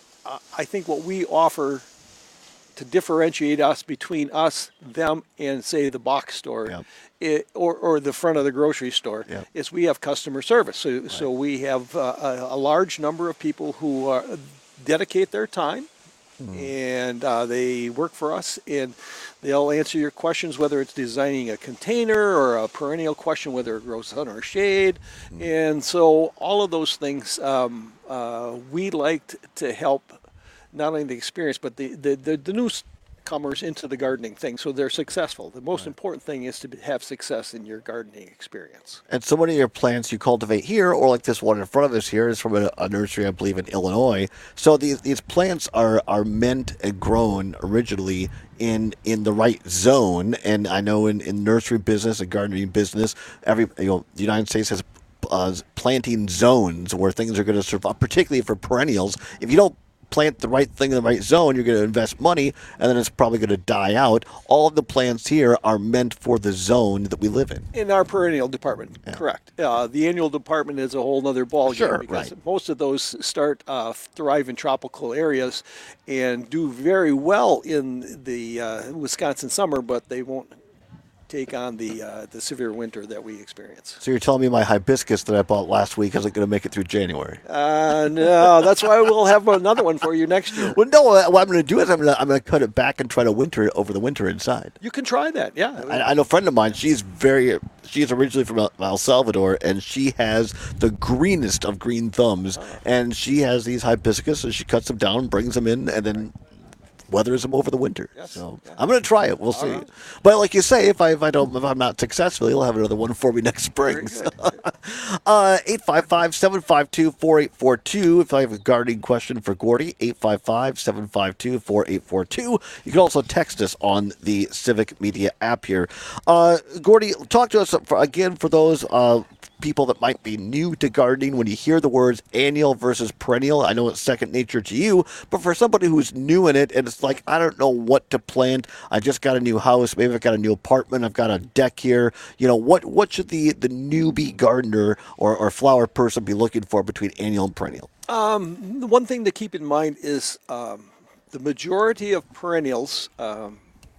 I think what we offer to differentiate us between us, them, and say the box store, yeah. it, or or the front of the grocery store, yeah. is we have customer service. So right. so we have uh, a, a large number of people who are, dedicate their time. Mm-hmm. And uh, they work for us, and they'll answer your questions, whether it's designing a container or a perennial question, whether it grows sun or shade. Mm-hmm. And so all of those things, um, uh, we like t- to help not only the experience, but the, the, the, the newcomers into the gardening thing, so they're successful. The most right. important thing is to have success in your gardening experience. And so many of your plants you cultivate here, or like this one in front of us here, is from a, a nursery, I believe, in Illinois. So these these plants are, are meant and grown originally in in the right zone. And I know in, in nursery business and gardening business, every you know the United States has uh, planting zones where things are going to survive, particularly for perennials. If you don't plant the right thing in the right zone, you're going to invest money, and then it's probably going to die out. All of the plants here are meant for the zone that we live in. In our perennial department, yeah. correct. Uh, the annual department is a whole other ballgame sure, because right. most of those start uh, thrive in tropical areas and do very well in the uh, Wisconsin summer, but they won't take on the uh, the severe winter that we experience. So you're telling me my hibiscus that I bought last week isn't going to make it through January? Uh, no, that's why we'll have another one for you next year. Well, no, what I'm going to do is I'm going to I'm going to cut it back and try to winter it over the winter inside. You can try that, yeah. I, I know a friend of mine. She's very she's originally from El Salvador, and she has the greenest of green thumbs, oh. and she has these hibiscus, and she cuts them down, brings them in, and then weathers them over the winter. Yes. So yeah. I'm going to try it. We'll see. Right. But like you say, if I if I don't if I'm not successful, you'll have another one for me next spring. So. uh, eight five five, seven five two, four eight four two. If I have a gardening question for Gordy, eight five five, seven five two, four eight four two. You can also text us on the Civic Media app here. Uh, Gordy, talk to us for, again for those uh, people that might be new to gardening. When you hear the words annual versus perennial, I know it's second nature to you, but for somebody who's new in it and it's like, I don't know what to plant, I just got a new house, maybe I've got a new apartment, I've got a deck here, you know, what what should the, the newbie gardener or, or flower person be looking for between annual and perennial? Um, the one thing to keep in mind is um, the majority of perennials um,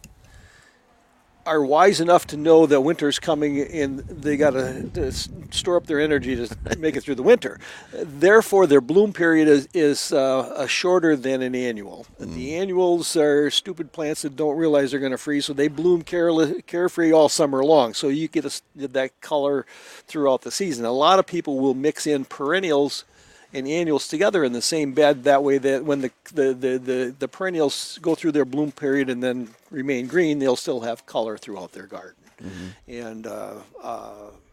are wise enough to know that winter's coming and they got to store up their energy to make it through the winter. Therefore, their bloom period is, is uh, shorter than an annual. Mm. The annuals are stupid plants that don't realize they're going to freeze, so they bloom careless, carefree all summer long. So you get a, that color throughout the season. A lot of people will mix in perennials and annuals together in the same bed. That way that when the, the, the, the, the perennials go through their bloom period and then remain green, they'll still have color throughout their garden. Mm-hmm. And uh, uh,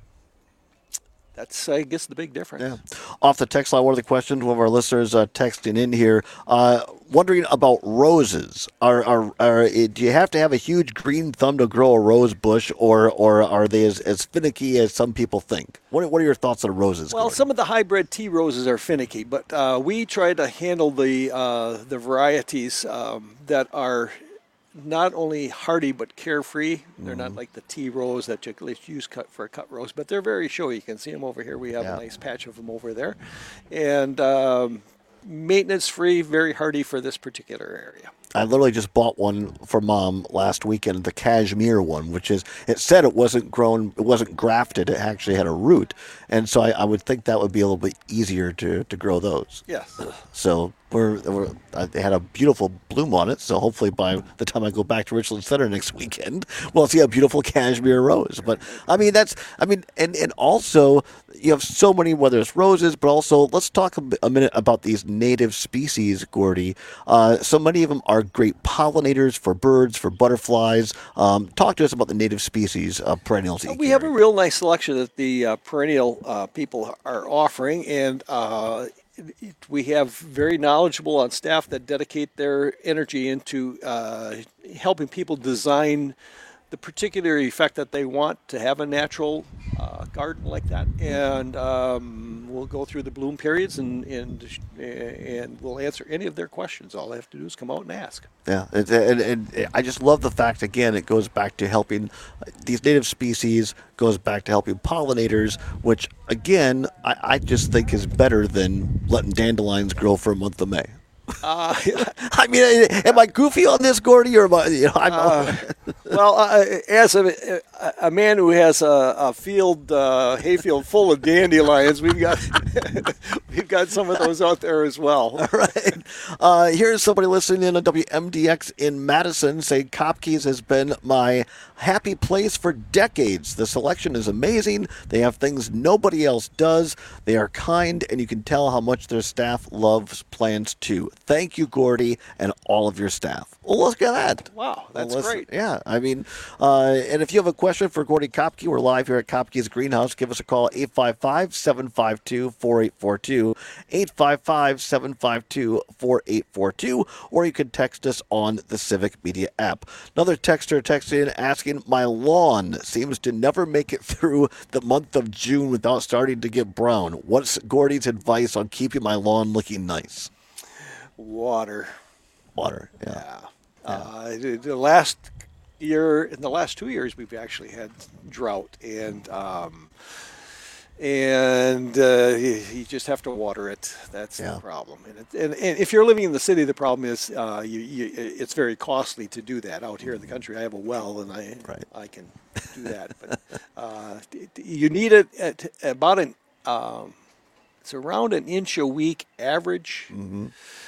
that's, I guess, the big difference. Yeah. Off the text line, one of the questions, one of our listeners uh, texting in here, uh, wondering about roses. Are, are are do you have to have a huge green thumb to grow a rose bush, or or are they as, as finicky as some people think? What what are your thoughts on roses? Well, Gordon? some of the hybrid tea roses are finicky, but uh, we try to handle the uh, the varieties um, that are not only hardy but carefree. They're mm-hmm. not like the tea rose that you use cut for a cut rose, but they're very showy. You can see them over here. We have yeah. a nice patch of them over there, and um, maintenance free, very hardy for this particular area. I literally just bought one for Mom last weekend, the cashmere one, which is, it said it wasn't grown, it wasn't grafted, it actually had a root. And so I, I would think that would be a little bit easier to, to grow those. Yes. So we're, we're, they had a beautiful bloom on it, so hopefully by the time I go back to Richland Center next weekend, we'll see a beautiful cashmere rose. But, I mean, that's, I mean, and, and also, you have so many, whether it's roses, but also, let's talk a, a minute about these native species, Gordy. Uh, so many of them are are great pollinators for birds, for butterflies. Um, talk to us about the native species of perennials. We have a real nice selection that the uh, perennial uh, people are offering, and uh, we have very knowledgeable on staff that dedicate their energy into uh, helping people design the particular effect that they want to have a natural uh, garden like that. And um, we'll go through the bloom periods and, and and we'll answer any of their questions. All they have to do is come out and ask. Yeah, and, and, and I just love the fact, again, it goes back to helping these native species, goes back to helping pollinators, which, again, I, I just think is better than letting dandelions grow for a month of May. Uh, I mean, am I goofy on this, Gordy, or am I? You know, I'm uh, well, uh, as a, a man who has a, a field, uh, hayfield full of dandelions, we've got we've got some of those out there as well. All right. Uh, here's somebody listening in on W M D X in Madison saying Kopke's has been my happy place for decades. The selection is amazing. They have things nobody else does. They are kind, and you can tell how much their staff loves plants too. Thank you, Gordy, and all of your staff. Well, look at that. Wow, that's well, great. Yeah, I mean, uh, and if you have a question for Gordy Kopke, we're live here at Kopke's Greenhouse. Give us a call, eight five five, seven five two, four eight four two, eight five five, seven five two, four eight four two, or you can text us on the Civic Media app. Another texter texted in asking, my lawn seems to never make it through the month of June without starting to get brown. What's Gordy's advice on keeping my lawn looking nice? Water. Water, yeah. yeah. Uh, the, the last year, in the last two years, we've actually had drought, and um, and uh, you, you just have to water it. That's yeah. the problem. And, it, and, and if you're living in the city, the problem is uh, you, you, it's very costly to do that. Out here in the country, I have a well, and I right. I can do that. But uh, you need it at about an um, it's around an inch a week average. Mm-hmm.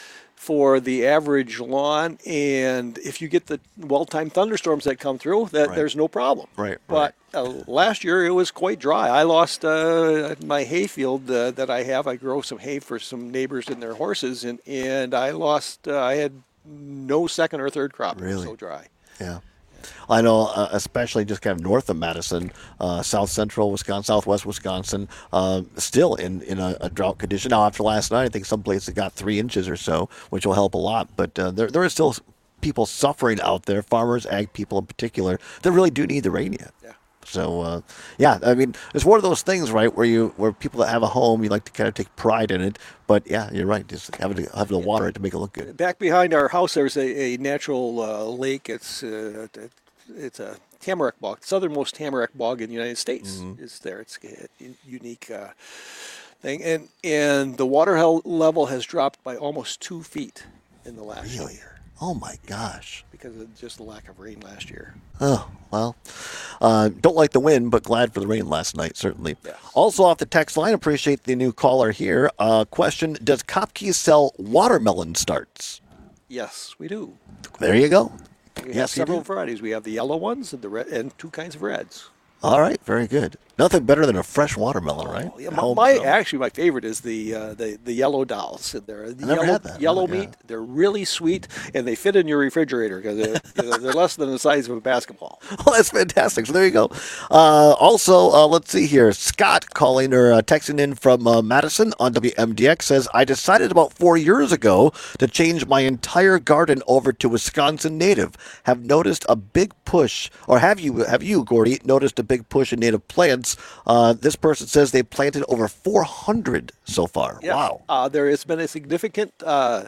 For the average lawn, and if you get the well-timed thunderstorms that come through, that right. there's no problem. Right. But uh, last year it was quite dry. I lost uh, my hayfield uh, that I have. I grow some hay for some neighbors and their horses, and and I lost. Uh, I had no second or third crop. Really? It was so dry. Yeah. I know, uh, especially just kind of north of Madison, uh, south central Wisconsin, southwest Wisconsin, uh, still in, in a, a drought condition. Now, after last night, I think some places got three inches or so, which will help a lot. But uh, there there are still people suffering out there, farmers, ag people in particular, that really do need the rain yet. Yeah. So, uh, yeah, I mean, it's one of those things, right, where you where people that have a home, you like to kind of take pride in it. But, yeah, you're right, just having to, having to water it to make it look good. Back behind our house, there's a, a natural uh, lake. It's uh, it's a tamarack bog, southernmost tamarack bog in the United States. Mm-hmm. Is there? It's a unique uh, thing, and and the water level has dropped by almost two feet in the last really? year. Oh my gosh! Because of just the lack of rain last year. Oh well, uh, don't like the wind, but glad for the rain last night. Certainly. Yes. Also off the text line, appreciate the new caller here. Uh, question: does Kopke sell watermelon starts? Yes, we do. There you go. We have yes, several varieties. We have the yellow ones and the red, and two kinds of reds. All right, very good. Nothing better than a fresh watermelon, right? Oh, yeah, my, my actually my favorite is the uh, the the yellow dolls. They're the I never yellow, had that. yellow Oh, yeah. meat. They're really sweet, and they fit in your refrigerator because they're, they're less than the size of a basketball. Well, that's fantastic. So there you go. Uh, also, uh, let's see here. Scott calling or uh, texting in from uh, Madison on W M D X says, I decided about four years ago to change my entire garden over to Wisconsin native. Have noticed a big push, or have you, have you, Gordy, noticed a big push in native plants? Uh, this person says they planted over four hundred so far. Yeah. Wow. Uh, there has been a significant uh,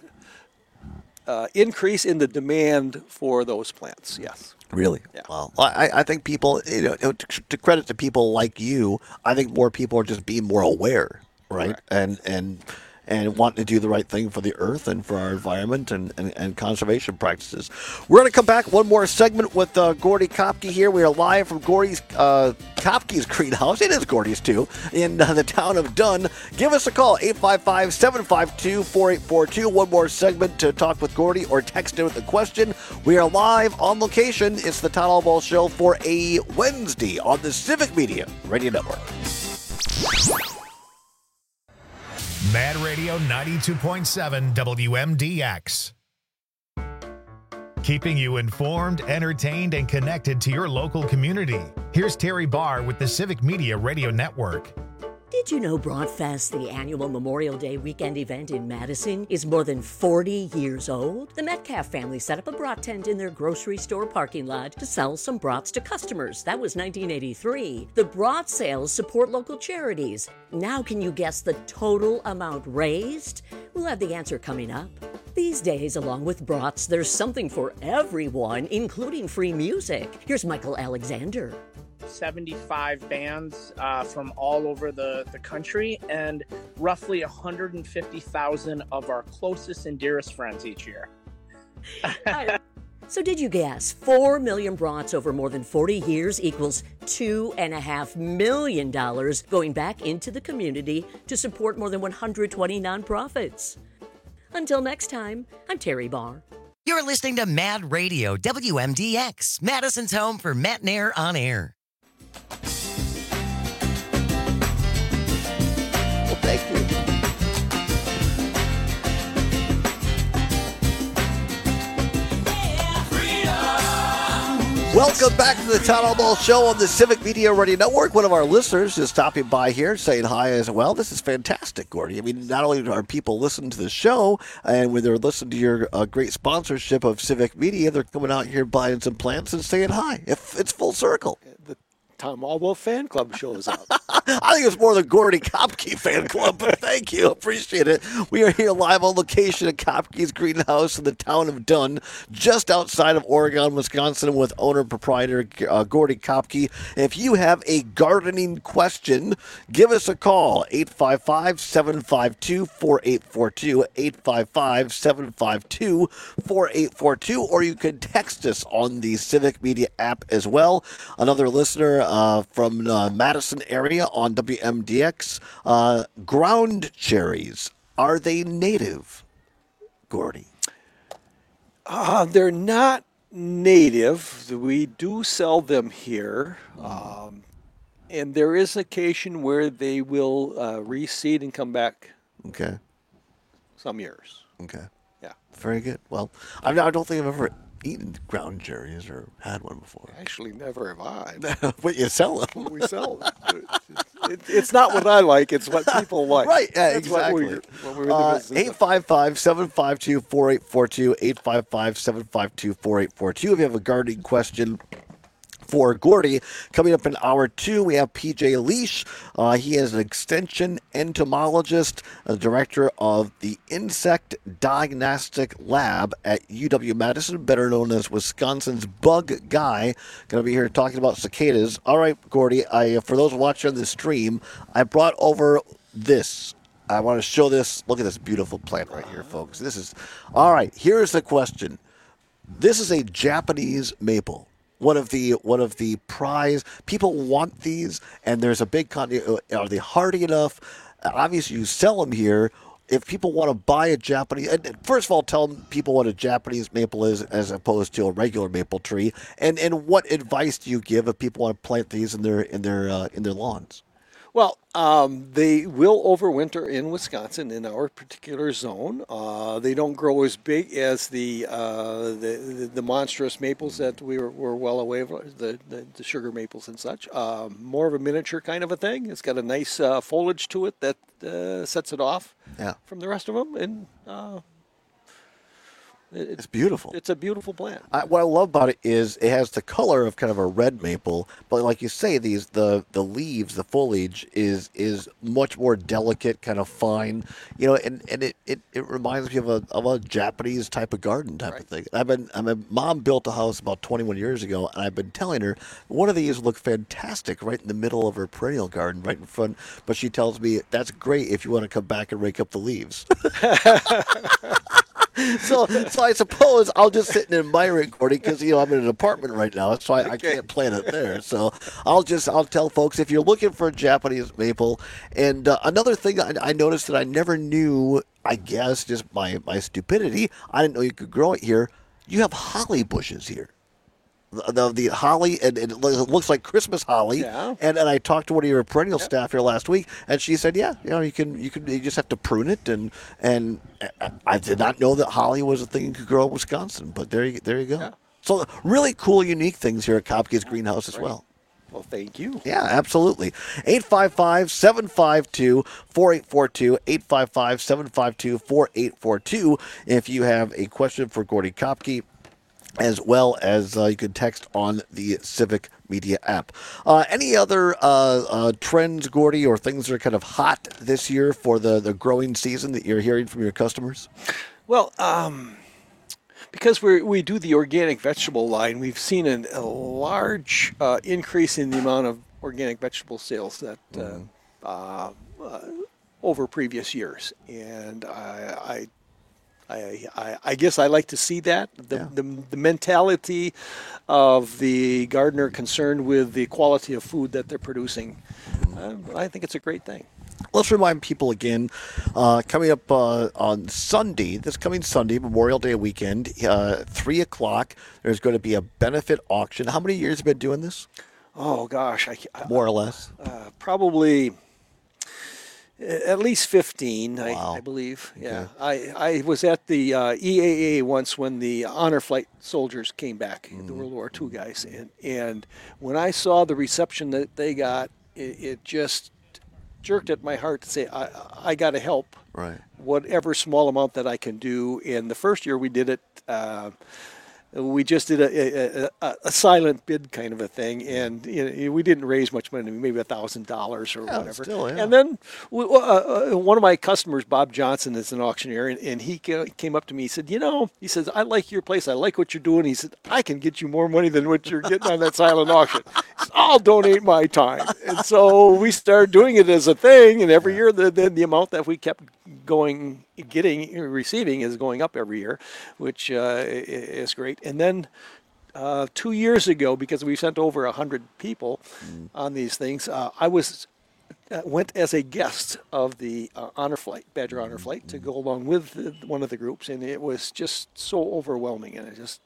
uh, increase in the demand for those plants. Yes. Really? Yeah. Well, I, I think people, you know, to, to credit to people like you, I think more people are just being more aware, right? Correct. And and and wanting to do the right thing for the earth and for our environment and, and, and conservation practices. We're going to come back one more segment with uh, Gordy Kopke here. We are live from Gordy's uh, Kopke's Greenhouse. It is Gordy's too, in uh, the town of Dunn. Give us a call, eight five five, seven five two, four eight four two. One more segment to talk with Gordy or text in with a question. We are live on location. It's the Town Hall Ball Show for a Wednesday on the Civic Media Radio Network. Mad Radio ninety-two point seven W M D X. keeping you informed, entertained, and connected to your local community. Here's Terry Barr with the Civic Media Radio Network. Did you know Bratfest, the annual Memorial Day weekend event in Madison, is more than forty years old? The Metcalf family set up a brat tent in their grocery store parking lot to sell some brats to customers. That was nineteen eighty-three. The brat sales support local charities. Now can you guess the total amount raised? We'll have the answer coming up. These days, along with brats, there's something for everyone, including free music. Here's Michael Alexander. seventy-five bands uh, from all over the, the country, and roughly one hundred fifty thousand of our closest and dearest friends each year. So did you guess? Four million brats over more than forty years equals two and a half million dollars going back into the community to support more than one hundred twenty nonprofits. Until next time, I'm Terry Barr. You're listening to Mad Radio, W M D X, Madison's home for Matt Nair on air. Well, thank you. Welcome back to the Town Hall Ball Show on the Civic Media Radio Network. One of our listeners is stopping by here saying hi as well. This is fantastic, Gordy. I mean, not only are people listening to the show, and when they're listening to your uh, great sponsorship of Civic Media, they're coming out here buying some plants and saying hi. If it's full circle. The Tom Alwell fan club shows up. I think it's more the Gordy Kopke fan club, but thank you. Appreciate it. We are here live on location at Kopke's Greenhouse in the town of Dunn, just outside of Oregon, Wisconsin, with owner-proprietor uh, Gordy Kopke. If you have a gardening question, give us a call, eight five five, seven five two, four eight four two, eight five five, seven five two, four eight four two, or you can text us on the Civic Media app as well. Another listener uh, from uh, Madison area on W M D X, uh, ground cherries, are they native, Gordy? Uh, they're not native. We do sell them here. Um, and there is occasion where they will uh, reseed and come back. Okay. Some years. Okay. Yeah. Very good. Well, I I don't think I've ever eaten ground cherries or had one before. Actually, never have I. But you sell them. We sell them. It, it's not what I like. It's what people like. Right, yeah, That's exactly. What we, what we're in the uh, business eight of. five five, seven five two, four eight four two, eight five five, seven five two, four eight four two. If you have a gardening question for Gordy, coming up in hour two, we have P J Leash. Uh, he is an extension entomologist, a director of the Insect Diagnostic Lab at U W-Madison, better known as Wisconsin's Bug Guy. Going to be here talking about cicadas. All right, Gordy, I, for those watching the stream, I brought over this. I want to show this. Look at this beautiful plant right here, folks. This is, all right, here's the question. This is a Japanese maple. One of the one of the prize people want these, and there's a big con. Are they hardy enough? Obviously, you sell them here. If people want to buy a Japanese, first of all, tell them people what a Japanese maple is as opposed to a regular maple tree, and and what advice do you give if people want to plant these in their in their uh, in their lawns? Well, um, they will overwinter in Wisconsin in our particular zone. Uh, they don't grow as big as the uh, the, the, the monstrous maples that we were, were well aware of, the, the, the sugar maples and such. Uh, more of a miniature kind of a thing. It's got a nice uh, foliage to it that uh, sets it off yeah. from the rest of them. And uh, it, it's beautiful. It's a beautiful plant. I, what I love about it is it has the color of kind of a red maple, but like you say, these the the leaves, the foliage is is much more delicate, kind of fine, you know, and, and it, it, it reminds me of a of a Japanese type of garden type right. of thing. I've been, my mom built a house about twenty-one years ago, and I've been telling her one of these look fantastic right in the middle of her perennial garden, right in front. But she tells me that's great if you want to come back and rake up the leaves. So, so I suppose I'll just sit and admire it, Gordy, because you know I'm in an apartment right now, so I, okay. I can't plant it there. So I'll just I'll tell folks if you're looking for a Japanese maple. And uh, another thing I, I noticed that I never knew, I guess just my my stupidity, I didn't know you could grow it here. You have holly bushes here. the, the holly, and it looks like Christmas holly. Yeah. And and I talked to one of your perennial yep. staff here last week, and she said, yeah, you know, you can you can you just have to prune it, and and I did not know that holly was a thing you could grow in Wisconsin, but there you there you go. Yeah. So really cool, unique things here at Kopke's Greenhouse as right. well. Well, thank you. Yeah, absolutely. eight five five, seven five two, four eight four two, eight five five, seven five two, four eight four two if you have a question for Gordy Kopke, as well as uh, you can text on the Civic Media app. Uh, any other uh, uh, trends, Gordy, or things that are kind of hot this year for the, the growing season that you're hearing from your customers? Well, um... because we we do the organic vegetable line, we've seen an, a large uh, increase in the amount of organic vegetable sales that uh, uh, uh, over previous years, and I, I, I, I guess I like to see that the, yeah. the the mentality of the gardener concerned with the quality of food that they're producing. Uh, I think it's a great thing. Let's remind people again, uh, coming up uh, on Sunday, this coming Sunday, Memorial Day weekend, uh, three o'clock, there's going to be a benefit auction. How many years have you been doing this? Oh, gosh. I, More or less? Uh, probably at least fifteen, wow. I, I believe. Yeah. Okay. I, I was at the uh, E A A once when the Honor Flight soldiers came back, mm. the World War Two guys. And, and when I saw the reception that they got, it, it just jerked at my heart to say, I, I got to help, right? Whatever small amount that I can do. And the first year we did it, uh, we just did a, a, a silent bid kind of a thing, and you know, we didn't raise much money, maybe a thousand dollars or yeah, whatever. Still, yeah. And then we, uh, uh, one of my customers, Bob Johnson, is an auctioneer, and, and he came up to me. He said, "You know," he says, "I like your place. I like what you're doing." He said, "I can get you more money than what you're getting on that silent auction. Said, I'll donate my time." And so we started doing it as a thing, and every year, the the, the amount that we kept going, getting, receiving is going up every year, which uh, is great. And then uh, two years ago, because we sent over a hundred people mm. on these things, uh, I was uh, went as a guest of the uh, Honor Flight, Badger Honor Flight, to go along with the, one of the groups, and it was just so overwhelming, and it just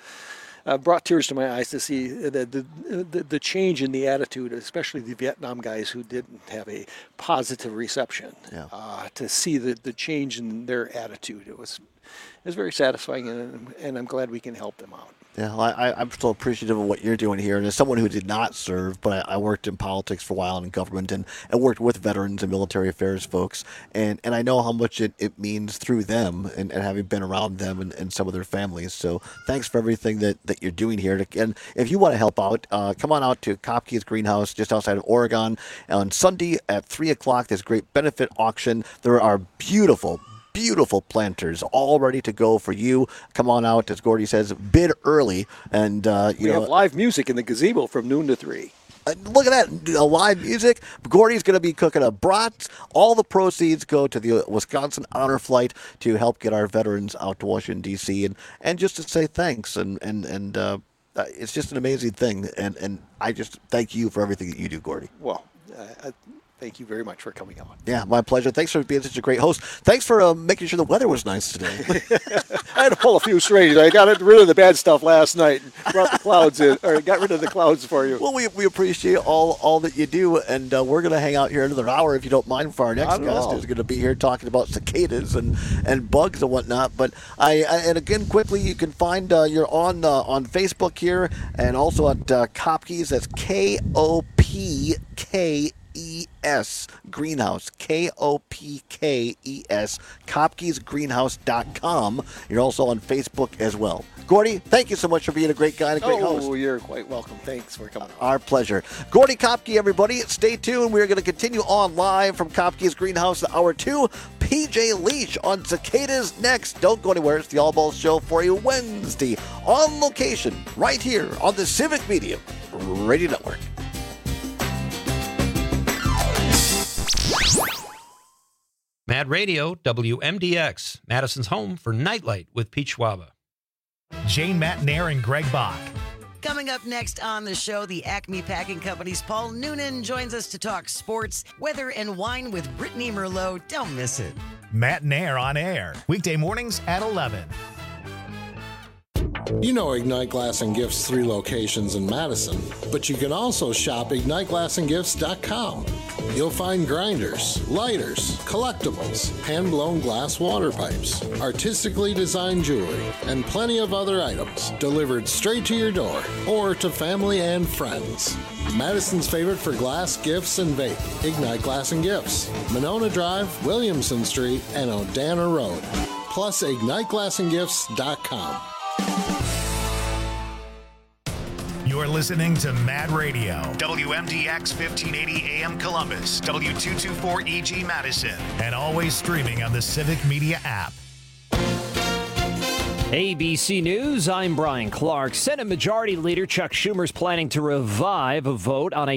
uh, brought tears to my eyes to see the, the the the change in the attitude, especially the Vietnam guys who didn't have a positive reception. Yeah. Uh, to see the, the change in their attitude, it was it was very satisfying, and, and I'm glad we can help them out. Yeah, I, I'm still appreciative of what you're doing here. And as someone who did not serve, but I, I worked in politics for a while and in government, and, and worked with veterans and military affairs folks, and, and I know how much it, it means through them and, and having been around them and, and some of their families. So thanks for everything that, that you're doing here. And if you want to help out, uh, come on out to Kopke's Greenhouse just outside of Oregon on Sunday at three o'clock. There's a great benefit auction. There are beautiful, beautiful planters all ready to go for you. Come on out, as Gordy says, bid early. And uh, you we know, have live music in the gazebo from noon to three. Uh, look at that, uh, live music. Gordy's going to be cooking a brat. All the proceeds go to the Wisconsin Honor Flight to help get our veterans out to Washington, D C, and, and just to say thanks. And, and, and uh, uh, it's just an amazing thing. And, and I just thank you for everything that you do, Gordy. Well, uh, I, thank you very much for coming on. Yeah, my pleasure. Thanks for being such a great host. Thanks for uh, making sure the weather was nice today. I had to pull a few strings. I got rid of the bad stuff last night and brought the clouds in, or got rid of the clouds for you. Well, we we appreciate all all that you do, and uh, we're going to hang out here another hour if you don't mind for our next guest, who's going to be here talking about cicadas and, and bugs and whatnot. But I, I and again quickly, you can find uh, you're on uh, on Facebook here, and also at uh, Kopke's. That's K O P K E S Greenhouse, K O P K E S, Kopkes Greenhouse dot com. You're also on Facebook as well. Gordy, thank you so much for being a great guy and a great oh, host. Oh, you're quite welcome. Thanks for coming. Our pleasure. Gordy Kopke, everybody. Stay tuned. We're going to continue on live from Kopke's Greenhouse, hour two. P J Leach on cicadas next. Don't go anywhere. It's the All Balls Show for you Wednesday on location right here on the Civic Media Radio Network. Mad Radio, W M D X, Madison's home for Nightlight with Pete Schwaba. Jane Matnair and Greg Bach. Coming up next on the show, the Acme Packing Company's Paul Noonan joins us to talk sports, weather, and wine with Brittany Merlot. Don't miss it. Matnair on air, weekday mornings at eleven. You know Ignite Glass and Gifts' three locations in Madison, but you can also shop ignite glass and gifts dot com. You'll find grinders, lighters, collectibles, hand-blown glass water pipes, artistically designed jewelry, and plenty of other items delivered straight to your door or to family and friends. Madison's favorite for glass, gifts, and vape, Ignite Glass and Gifts, Monona Drive, Williamson Street, and Odana Road. Plus ignite glass and gifts dot com. You're listening to Mad Radio, W M D X fifteen eighty A M Columbus, W two twenty-four E G Madison, and always streaming on the Civic Media app. A B C News, I'm Brian Clark. Senate Majority Leader Chuck Schumer is planning to revive a vote on a